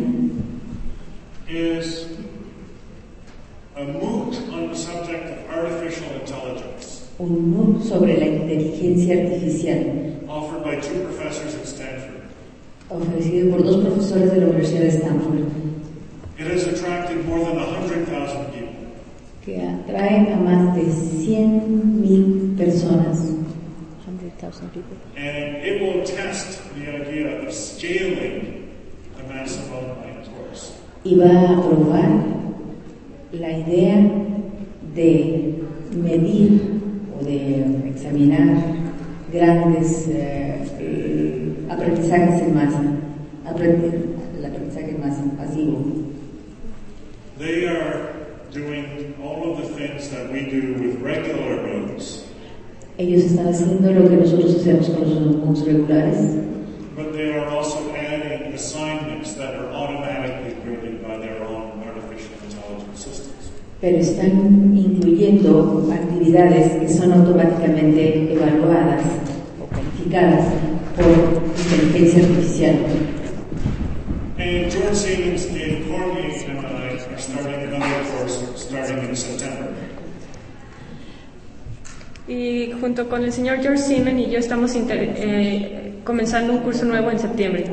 is a MOOC on the subject of artificial intelligence, un MOOC sobre la inteligencia artificial, offered by 2 professors at Stanford. ofrecido por 2 profesores de la Universidad de Stanford, It has attracted more than 100,000 people. que atrae a más de 100,000 personas. 1,000 people. And it will test the idea of scaling a massive online course. Y va a probar la idea de medir o de examinar grandes aprendizajes en masa, el aprendizaje en masa pasivo. They are doing all of the things that we do with regular MOOCs, Ellos están haciendo lo que nosotros hacemos con los MOOCs regulares, but they are also adding assignments that are automatically graded by their own artificial intelligence systems. pero están incluyendo actividades que son automáticamente evaluadas o calificadas por inteligencia artificial. And George Siemens and Cormier and I are starting another course starting in September. Y junto con el señor George Siemens y yo estamos comenzando un curso nuevo en septiembre.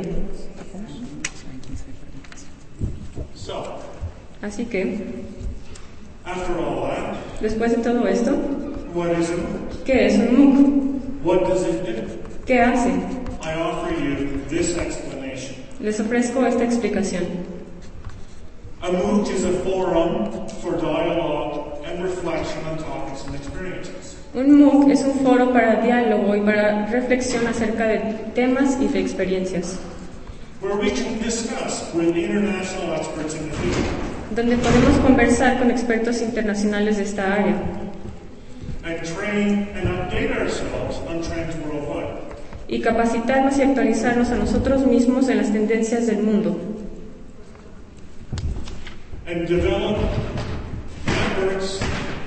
So, Así que, after all that, después de todo esto, what is a MOOC? ¿qué es un MOOC? What does it do? ¿Qué hace? I offer you this explanation. Les ofrezco esta explicación. A MOOC is a forum for dialogue and reflection on topics and experiences. Un MOOC es un foro para diálogo y para reflexión acerca de temas y de experiencias, Where we can discuss with international experts in the field donde podemos conversar con expertos internacionales de esta área and train and update ourselves on trends worldwide. y capacitarnos y actualizarnos a nosotros mismos en las tendencias del mundo And develop networks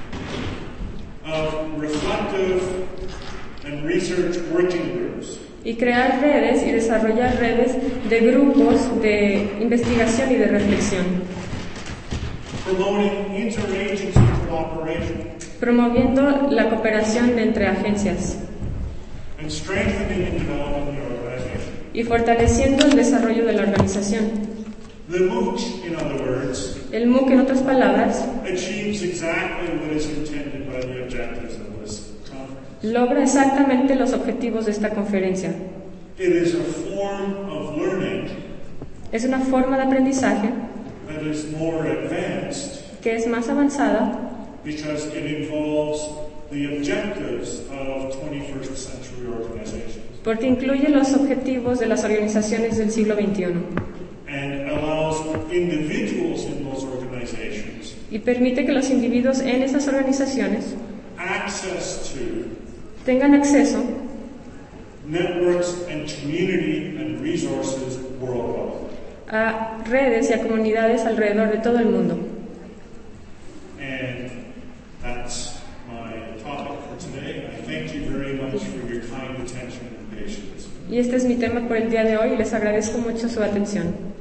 of reflective and research working groups y crear redes y desarrollar redes de grupos de investigación y de reflexión, promoting interagency cooperation promoviendo la cooperación entre agencias and strengthening and developing the organization. y fortaleciendo el desarrollo de la organización. The MOOC, in other words, El MOOC, en otras palabras, achieves exactly what is intended by the objectives of this conference. logra exactamente los objetivos de esta conferencia. It is a form of learning Es una forma de aprendizaje that is more advanced que es más avanzada because it involves the objectives of 21st century organizations porque incluye los objetivos de las organizaciones del siglo XXI and allows individuals in those organizations y permite que los individuos en esas organizaciones access to tengan acceso networks and community and resources worldwide. a redes y a comunidades alrededor de todo el mundo. And that's my topic for today. I thank you very much for your kind attention and patience. Y este es mi tema por el día de hoy y les agradezco mucho su atención.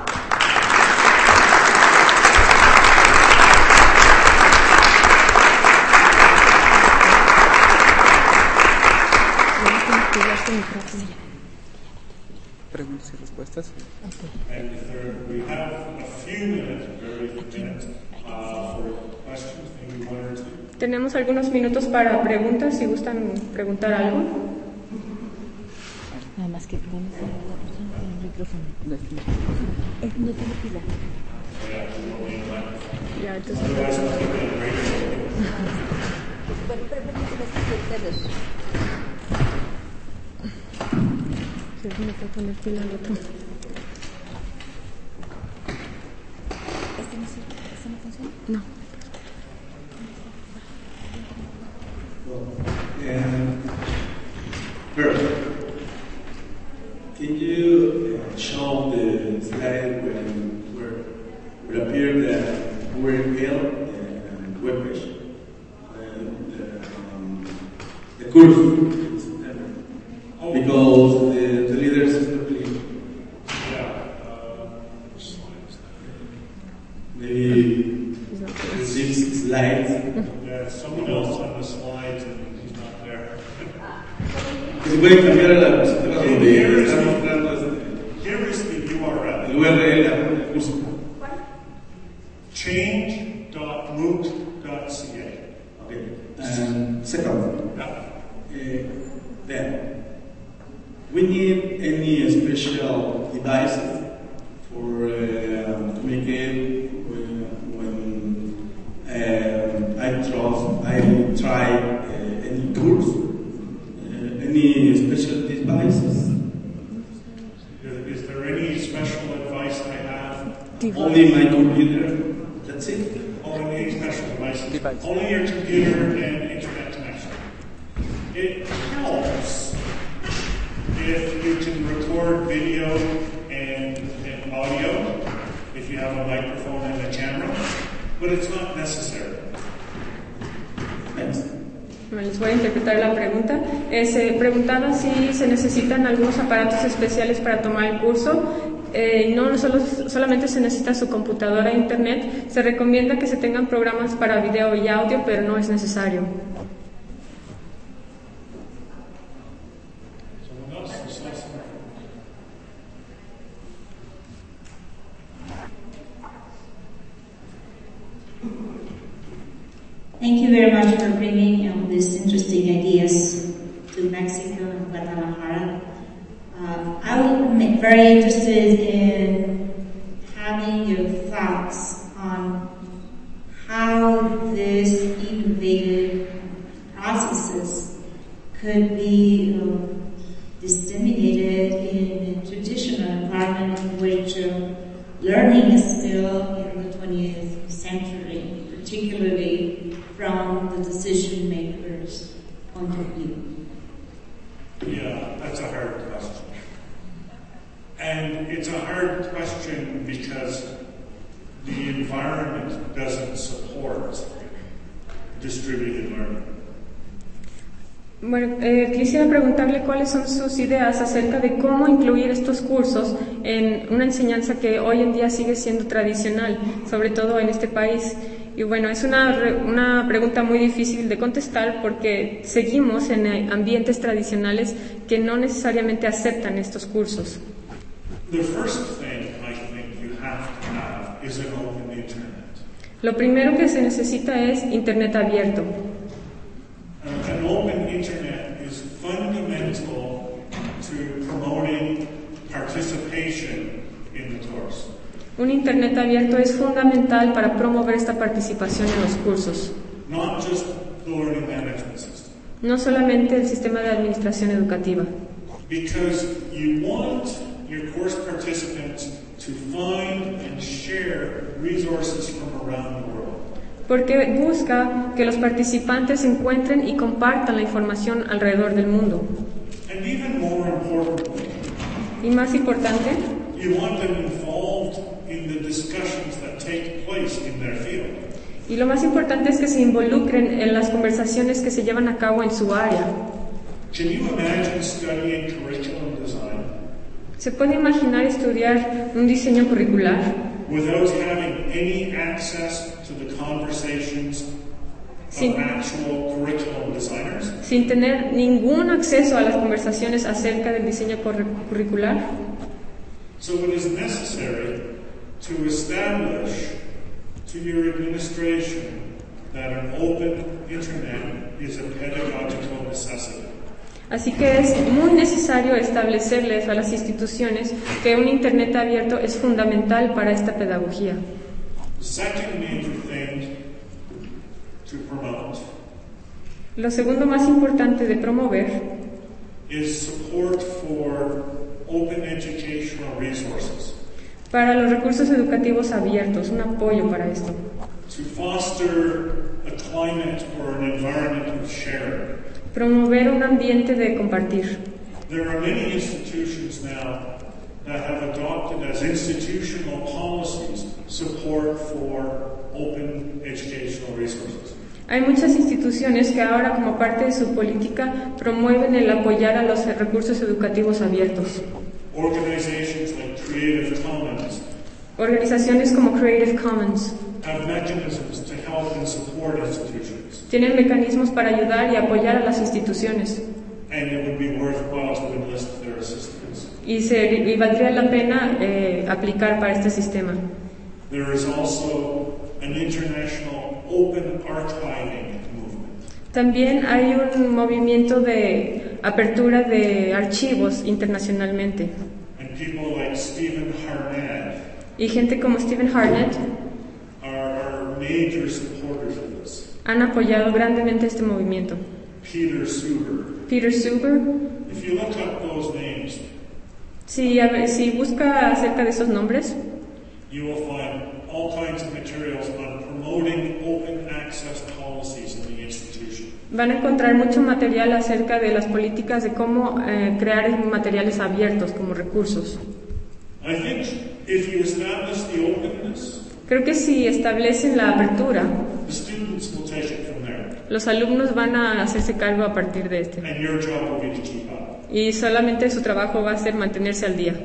Preguntas y respuestas. And we have a few minutes, very few minutes, for questions, maybe one or two. Tenemos algunos minutos para preguntas, si gustan preguntar algo. Nada más que vamos a la persona con el micrófono. No tiene pila. Ya, entonces, Otherwise, I'll keep it right. Pero permíteme ustedes. se me puede poner pila al otro. ¿Este no funciona? No. First, can you show the slide where it appeared that URL and webpage, the course in September, because the leaders is not really maybe 6 slides. Yeah, someone else on the slides and he's not there. Que se puede cambiar a la presentación donde están mostrando Here is the URL. el URL del curso. change.mooc.ca. Okay. And second, Yeah. then need any special devices for communicate when I try any course, any special devices. Is there any special advice I have? Only my computer. That's it. Only special devices. Only your computer and internet connection. It helps if you can record video and audio, if you have a microphone and a camera, but it's not necessary. Les voy a interpretar la pregunta. Se preguntaba si se necesitan algunos aparatos especiales para tomar el curso. No solamente se necesita su computadora e internet. Se recomienda que se tengan programas para video y audio, pero no es necesario. Thank you very much for bringing these interesting ideas to Mexico and Guadalajara. I would be very interested in having your thoughts on how these innovative processes could be disseminated in a traditional environment in which learning is still in the 20th century, particularly from the decision makers' point of view. Yeah, that's a hard question. And it's a hard question because the environment doesn't support distributed learning. Bueno, quisiera preguntarle cuáles son sus ideas acerca de cómo incluir estos cursos en una enseñanza que hoy en día sigue siendo tradicional, sobre todo en este país. Y bueno, es una pregunta muy difícil de contestar porque seguimos en ambientes tradicionales que no necesariamente aceptan estos cursos. The first thing I think you have to have is an open internet. Lo primero que se necesita es internet abierto. An open internet is fundamental to promoting participation in the course. Un internet abierto es fundamental para promover esta participación en los cursos. Not just the learning management system. No solamente el sistema de administración educativa. Because you want your course participants to find and share resources from around the world. Porque busca que los participantes encuentren y compartan la información alrededor del mundo. And even more importantly, Y más importante, you want them involved in the discussions that take place in their field. y lo más importante es que se involucren en las conversaciones que se llevan a cabo en su área. Can you imagine studying curriculum design ¿Se puede imaginar estudiar un diseño curricular without having any access to the conversations Sin- of actual curriculum designers? sin tener ningún acceso a las conversaciones acerca del diseño curricular? So it is necessary to establish to your administration that an open internet is a pedagogical necessity. Así que es muy necesario establecerles a las instituciones que un internet abierto es fundamental para esta pedagogía. The second major thing to promote Lo segundo más importante de promover is support for open educational resources, para los recursos educativos abiertos, un apoyo para esto, to foster a climate or an environment of sharing. promover un ambiente de compartir. There are many institutions now that have adopted as institutional policies support for open educational resources. Hay muchas instituciones que ahora, como parte de su política, promueven el apoyar a los recursos educativos abiertos. Organizations like Creative Commons Organizaciones como Creative Commons have mechanisms to help and support institutions, tienen mecanismos para ayudar y apoyar a las instituciones. and it would be worthwhile to enlist their assistance. Y valdría la pena aplicar para este sistema. There is also an international open archiving movement. También hay un movimiento de apertura de archivos internacionalmente. And people like Stephen Harnett Y gente como Stephen Harnett are major supporters of this. han apoyado grandemente este movimiento. Peter Suber. Peter Suber, If you look up those names, si busca acerca de esos nombres, you will find all kinds of materials on promoting open access policies in the institution. van a encontrar mucho material acerca de las políticas de cómo crear materiales abiertos como recursos. I think if you establish the openness, Creo que si establecen la apertura, the students will take it from there. los alumnos van a hacerse cargo a partir de este. And your job will be to keep up. Y solamente su trabajo va a ser mantenerse al día.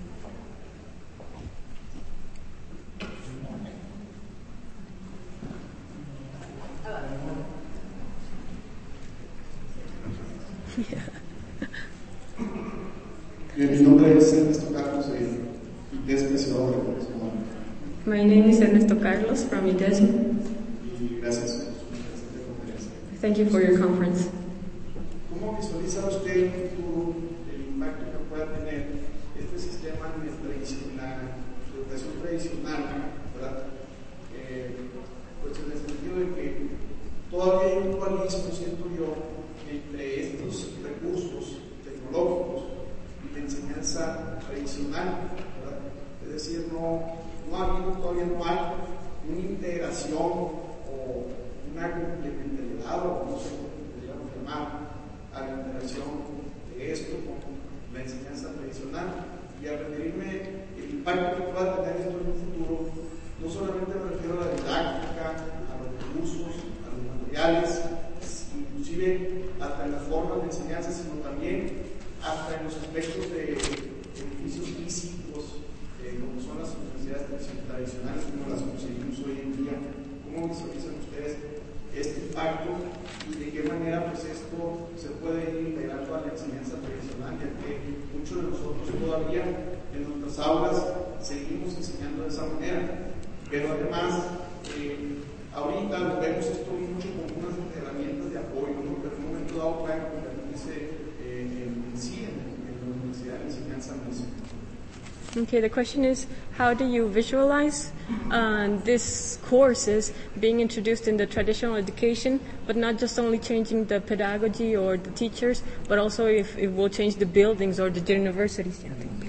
Mi nombre es Ernesto Carlos, soy despreciador de Recursos Humanos. My name is Ernesto Carlos from IDESM. Y gracias por su presente conferencia. Thank you for your conference. ¿Cómo visualiza usted el futuro, el impacto que pueda tener este sistema tradicional, de educación tradicional, ¿verdad? Pues en el sentido de que todavía hay un dualismo, siento yo, entre estos recursos tecnológicos y la enseñanza tradicional, ¿verdad? Es decir, no ha habido, todavía no hay una integración o una complementariedad, o no sé cómo podríamos llamar, a la interacción de esto con la enseñanza tradicional. Y al referirme el impacto que pueda tener esto en un futuro, no solamente me refiero a la didáctica, a los recursos, a los materiales, inclusive hasta en la forma de enseñanza, sino también hasta en los aspectos de edificios físicos, como son las universidades tradicionales, como las conseguimos hoy en día. ¿Cómo visualizan ustedes este impacto y de qué manera pues esto se puede ir integrando a la enseñanza tradicional, ya que muchos de nosotros todavía en nuestras aulas seguimos enseñando de esa manera, pero además ahorita lo vemos esto mucho como unas herramientas de apoyo, ¿no? Pero en un momento dado pueden convertirse en sí en la universidad de enseñanza misma. Okay, the question is, how do you visualize these courses being introduced in the traditional education, but not just only changing the pedagogy or the teachers, but also if it will change the buildings or the universities?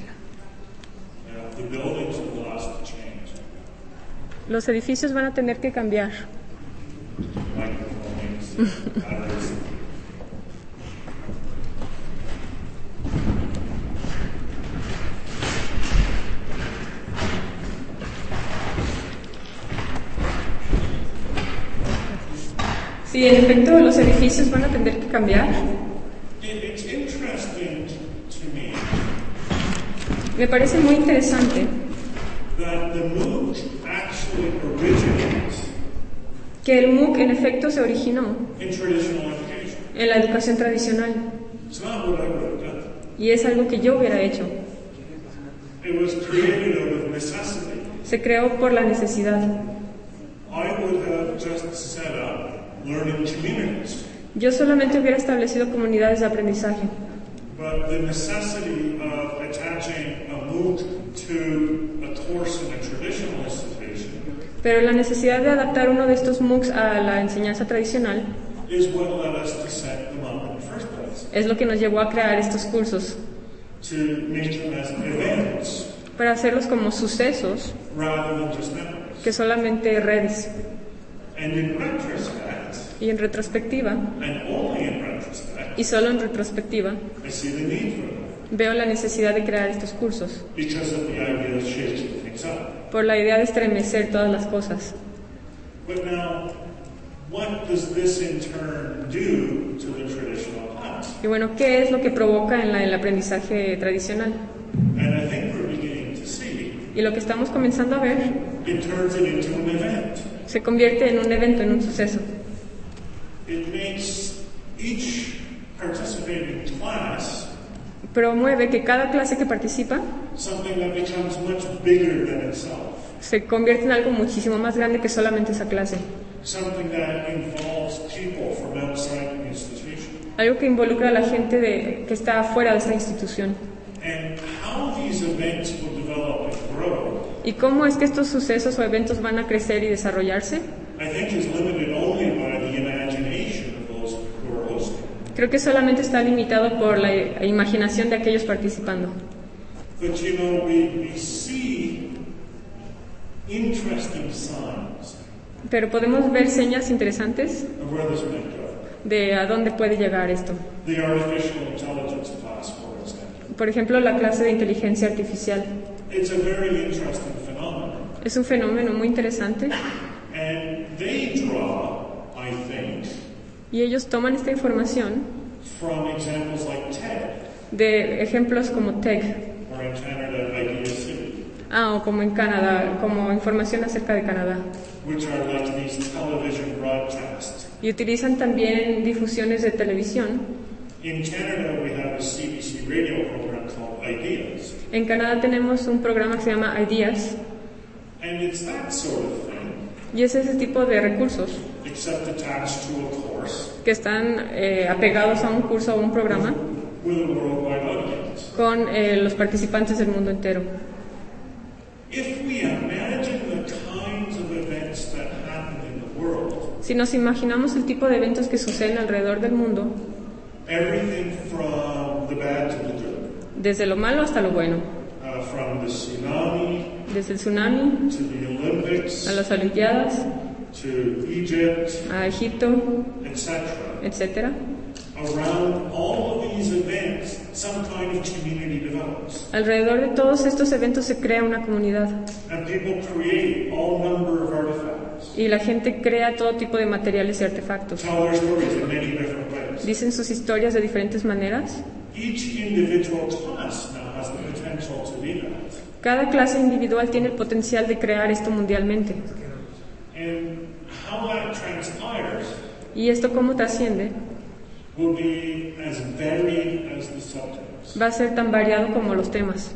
The buildings will have to change. Los edificios van a tener que cambiar. Microphones, batteries. Sí, en efecto, los edificios van a tener que cambiar. It's interesting to me Me parece muy interesante that the MOOC actually originates que el MOOC en efecto se originó in traditional education. en la educación tradicional It's not what I would have done. y es algo que yo hubiera hecho. It was created out of necessity. Se creó por la necesidad. I would have just set up learning communities. Yo solamente hubiera establecido comunidades de aprendizaje, But the necessity of attaching a MOOC to a course in a traditional institution pero la necesidad de adaptar uno de estos MOOCs a la enseñanza tradicional is what led us to set them up in the first place. es lo que nos llevó a crear estos cursos, To make them as events para hacerlos como sucesos rather than just memories. que solamente redes. And in retrospect, Y en retrospectiva, and only in retrospect, y solo en retrospectiva, I see the need for them veo la necesidad de crear estos cursos, because of the idea of shaking things up. por la idea de estremecer todas las cosas. But now, what does this in turn do to the traditional class? Y bueno, ¿qué es lo que provoca en el aprendizaje tradicional? And I think we're beginning to see Y lo que estamos comenzando a ver it turns it into an event. se convierte en un evento, en un suceso. It makes each participating class Promueve que cada clase que participa something that becomes much bigger than itself. se convierte en algo muchísimo más grande que solamente esa clase. Something that involves people from outside the institution. Algo que involucra a la gente que está fuera de esa institución. And how these events will develop and grow, ¿Y cómo es que estos sucesos o eventos van a crecer y desarrollarse? I think is limited only by the imagination of those who are hosting. Creo que solamente está limitado por la imaginación de aquellos participando. But you know, we see interesting signs Pero podemos ver señas interesantes of where this might go. de a dónde puede llegar esto. The artificial intelligence class, for example. Por ejemplo, la clase de inteligencia artificial. It's a very interesting phenomenon. Es un fenómeno muy interesante And they draw, I think, y ellos toman esta información from examples like TED, de ejemplos como TEG, or in Canada, Idea City, o como en Canadá, como información acerca de Canadá. which are like these television broadcasts. Y utilizan también difusiones de televisión. In Canada, we have a CBC radio program called Ideas. En Canadá tenemos un programa que se llama Ideas And it's that sort of thing, y es ese tipo de recursos except attached to a course que están apegados a un curso o un programa with a worldwide audience. con los participantes del mundo entero. If we imagine the kinds of events that happen in the world, Si nos imaginamos el tipo de eventos que suceden alrededor del mundo, everything from the bad to the good, desde lo malo hasta lo bueno, from the tsunami desde el tsunami to the Olympics a las Olimpiadas, to Egypt, a Egipto, etc. etc. Around all of these events, some kind of community develops. Alrededor de todos estos eventos se crea una comunidad And people create all number of artifacts, y la gente crea todo tipo de materiales y artefactos. tell their stories in many different ways. Dicen sus historias de diferentes maneras. Each individual class now has the potential to be that. Cada clase individual tiene el potencial de crear esto mundialmente. And how that transpires Y esto cómo trasciende will be as varied as the subjects. va a ser tan variado como los temas.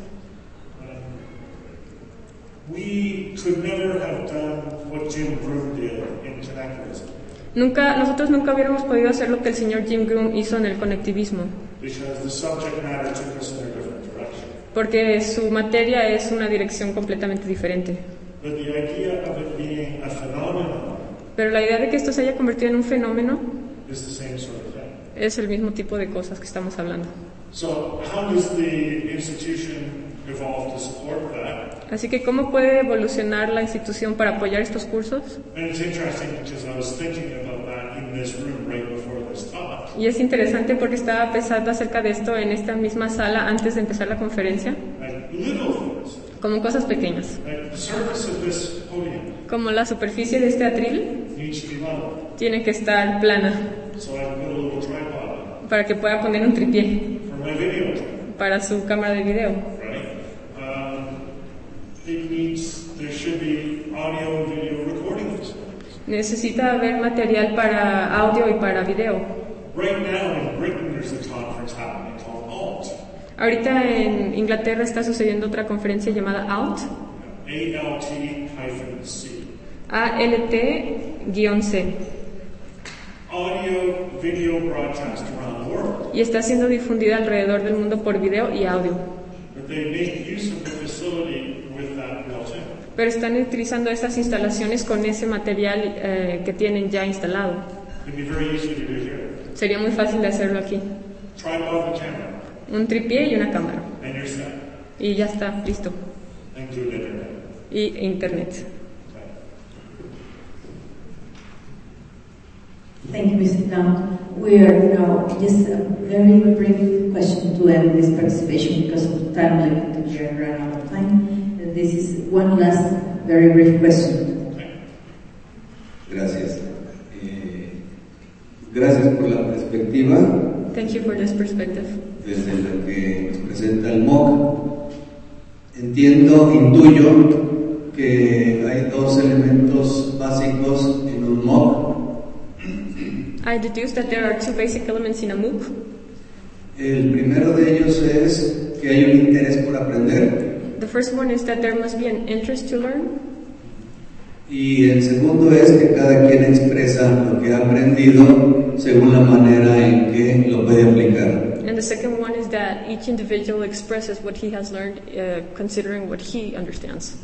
We could never have done what Jim Broom did in connectivism, Nosotros nunca hubiéramos podido hacer lo que el señor Jim Groom hizo en el conectivismo, because the subject matter took us in a different direction. porque su materia es una dirección completamente diferente. But the idea of it being a phenomenon Pero la idea de que esto se haya convertido en un fenómeno is the same sort of thing. es el mismo tipo de cosas que estamos hablando. So how does the institution evolve to support that? Así que, ¿cómo puede evolucionar la institución para apoyar estos cursos? And it's interesting because I was thinking about that in this room right before this talk. Y es interesante porque estaba pensando acerca de esto en esta misma sala antes de empezar la conferencia, Like little things, como cosas pequeñas, like the surface of this podium como la superficie de este atril needs to be level. tiene que estar plana So I put a little tripod para que pueda poner un tripié for my video, para su cámara de video. right? There should be audio and video recording facilities. Necesita haber material para audio y para video. Right now in Britain there's a conference happening called ALT. Ahorita en Inglaterra está sucediendo otra conferencia llamada ALT, ALT-C. ALT-C, Audio, video broadcast around the world. y está siendo difundida alrededor del mundo por video y audio. But they make use of the facility with that built in. Pero están utilizando estas instalaciones con ese material que tienen ya instalado. It'd be very easy to do here. Sería muy fácil de hacerlo aquí. Tripod and camera, Un tripié y una cámara. and you're set. Y ya está, listo. And good internet. Y internet. Thank you, Mr. Khan. We are now just a very brief question to end this participation because of time limit. We are running out of time. This is one last very brief question. Gracias. Gracias por la perspectiva Thank you for this perspective. desde la que nos presenta el MOOC. Intuyo que hay dos elementos básicos en un MOOC. I deduce that there are two basic elements in a MOOC. El primero de ellos es que hay un interés por aprender. The first one is that there must be an interest to learn. Y el segundo es que cada quien expresa lo que ha aprendido según la manera en que lo puede aplicar. And the second one is that each individual expresses what he has learned, considering what he understands.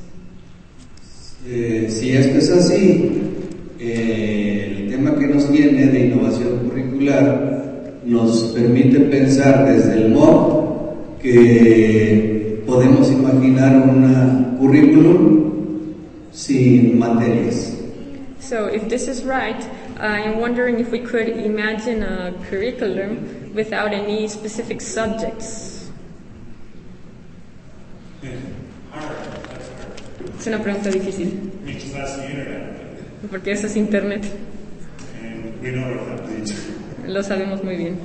Si esto es así, el tema que nos viene de innovación curricular nos permite pensar desde el MOOC que podemos imaginar un currículum sin materias. So if this is right, I'm wondering if we could imagine a curriculum without any specific subjects. Es una pregunta difícil. Because that's the internet. Porque eso es internet. And we know what that leads to. Lo sabemos muy bien.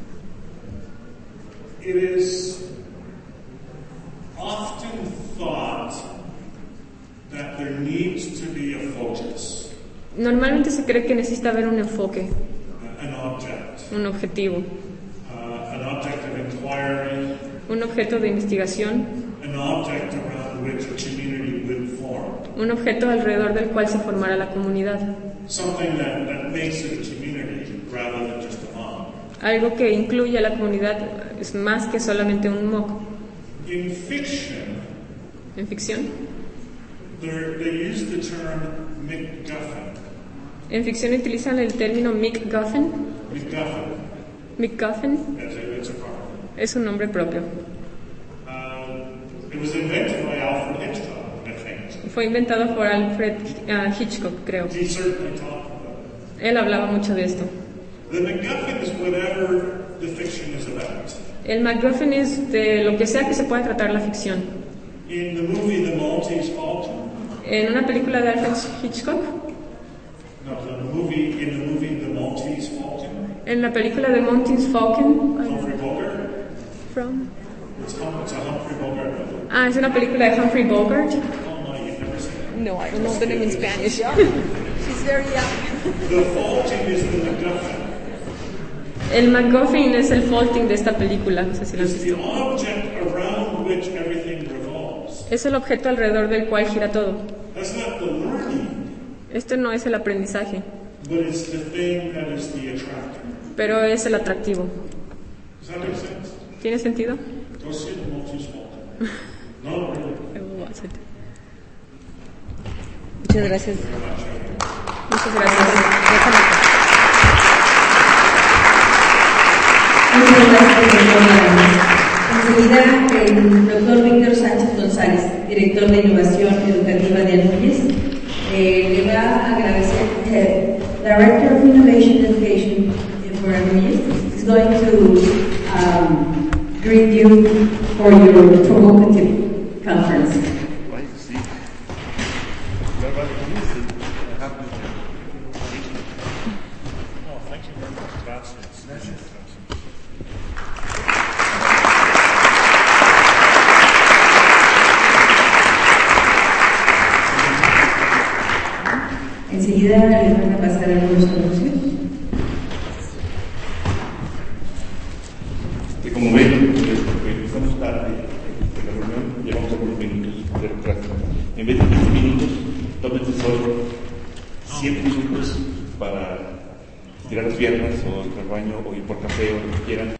It is often thought that there needs to be a focus, Normalmente se cree que necesita haber un enfoque, an object, un objetivo, an object of inquiry, un objeto de investigación, an object around which a community will form, un objeto alrededor del cual se formará la comunidad. something that makes it a community rather than just a mob. Algo que incluye a la comunidad es más que solamente un MOOC. In fiction, En ficción. they use the term MacGuffin. En ficción utilizan el término MacGuffin. MacGuffin. MacGuffin It's a proper. es un nombre propio. It was invented by Alfred Hitchcock, I think. Fue inventado por Alfred Hitchcock, creo. He certainly talked about it. Él hablaba mucho de esto. The MacGuffin is whatever the fiction is about. El MacGuffin es de lo que sea que se pueda tratar la ficción. In the movie The Maltese Falcon, En una película de Alfred Hitchcock, in the movie The Maltese Falcon, en la película de Maltese Falcon, Humphrey Bogart. It's a Humphrey Bogart movie. es una película de Humphrey Bogart. Oh my, you've never seen it. No, I don't know the name in Spanish. She's very young. The faulting is the MacGuffin. El MacGuffin es el faulting de esta película, no sé si lo han It's the visto. object around which everything revolves. Es el objeto alrededor del cual gira todo. That's not the learning, Este no es el aprendizaje, but it's the thing that is the attractor. pero es el atractivo. Does that make sense? ¿Tiene sentido? Go see The Maltese Falcon. No, really. Muchas gracias. Muchas gracias. Muchas gracias, doctor. Enseguida, el doctor Víctor Sánchez González, director de Innovación Educativa de Anuyes, le va a agradecer, Director of Innovation Education for Anuyes, is going to greet you for your provocative conference. Oh, thank you very much. Gracias. Enseguida le van a pasar algunos anuncios. Como ven, estamos tarde en la reunión, llevamos algunos minutos de retraso. En vez de 15 minutos, tómense solo 7 minutos para tirar las piernas o ir al baño o ir por café o lo que quieran.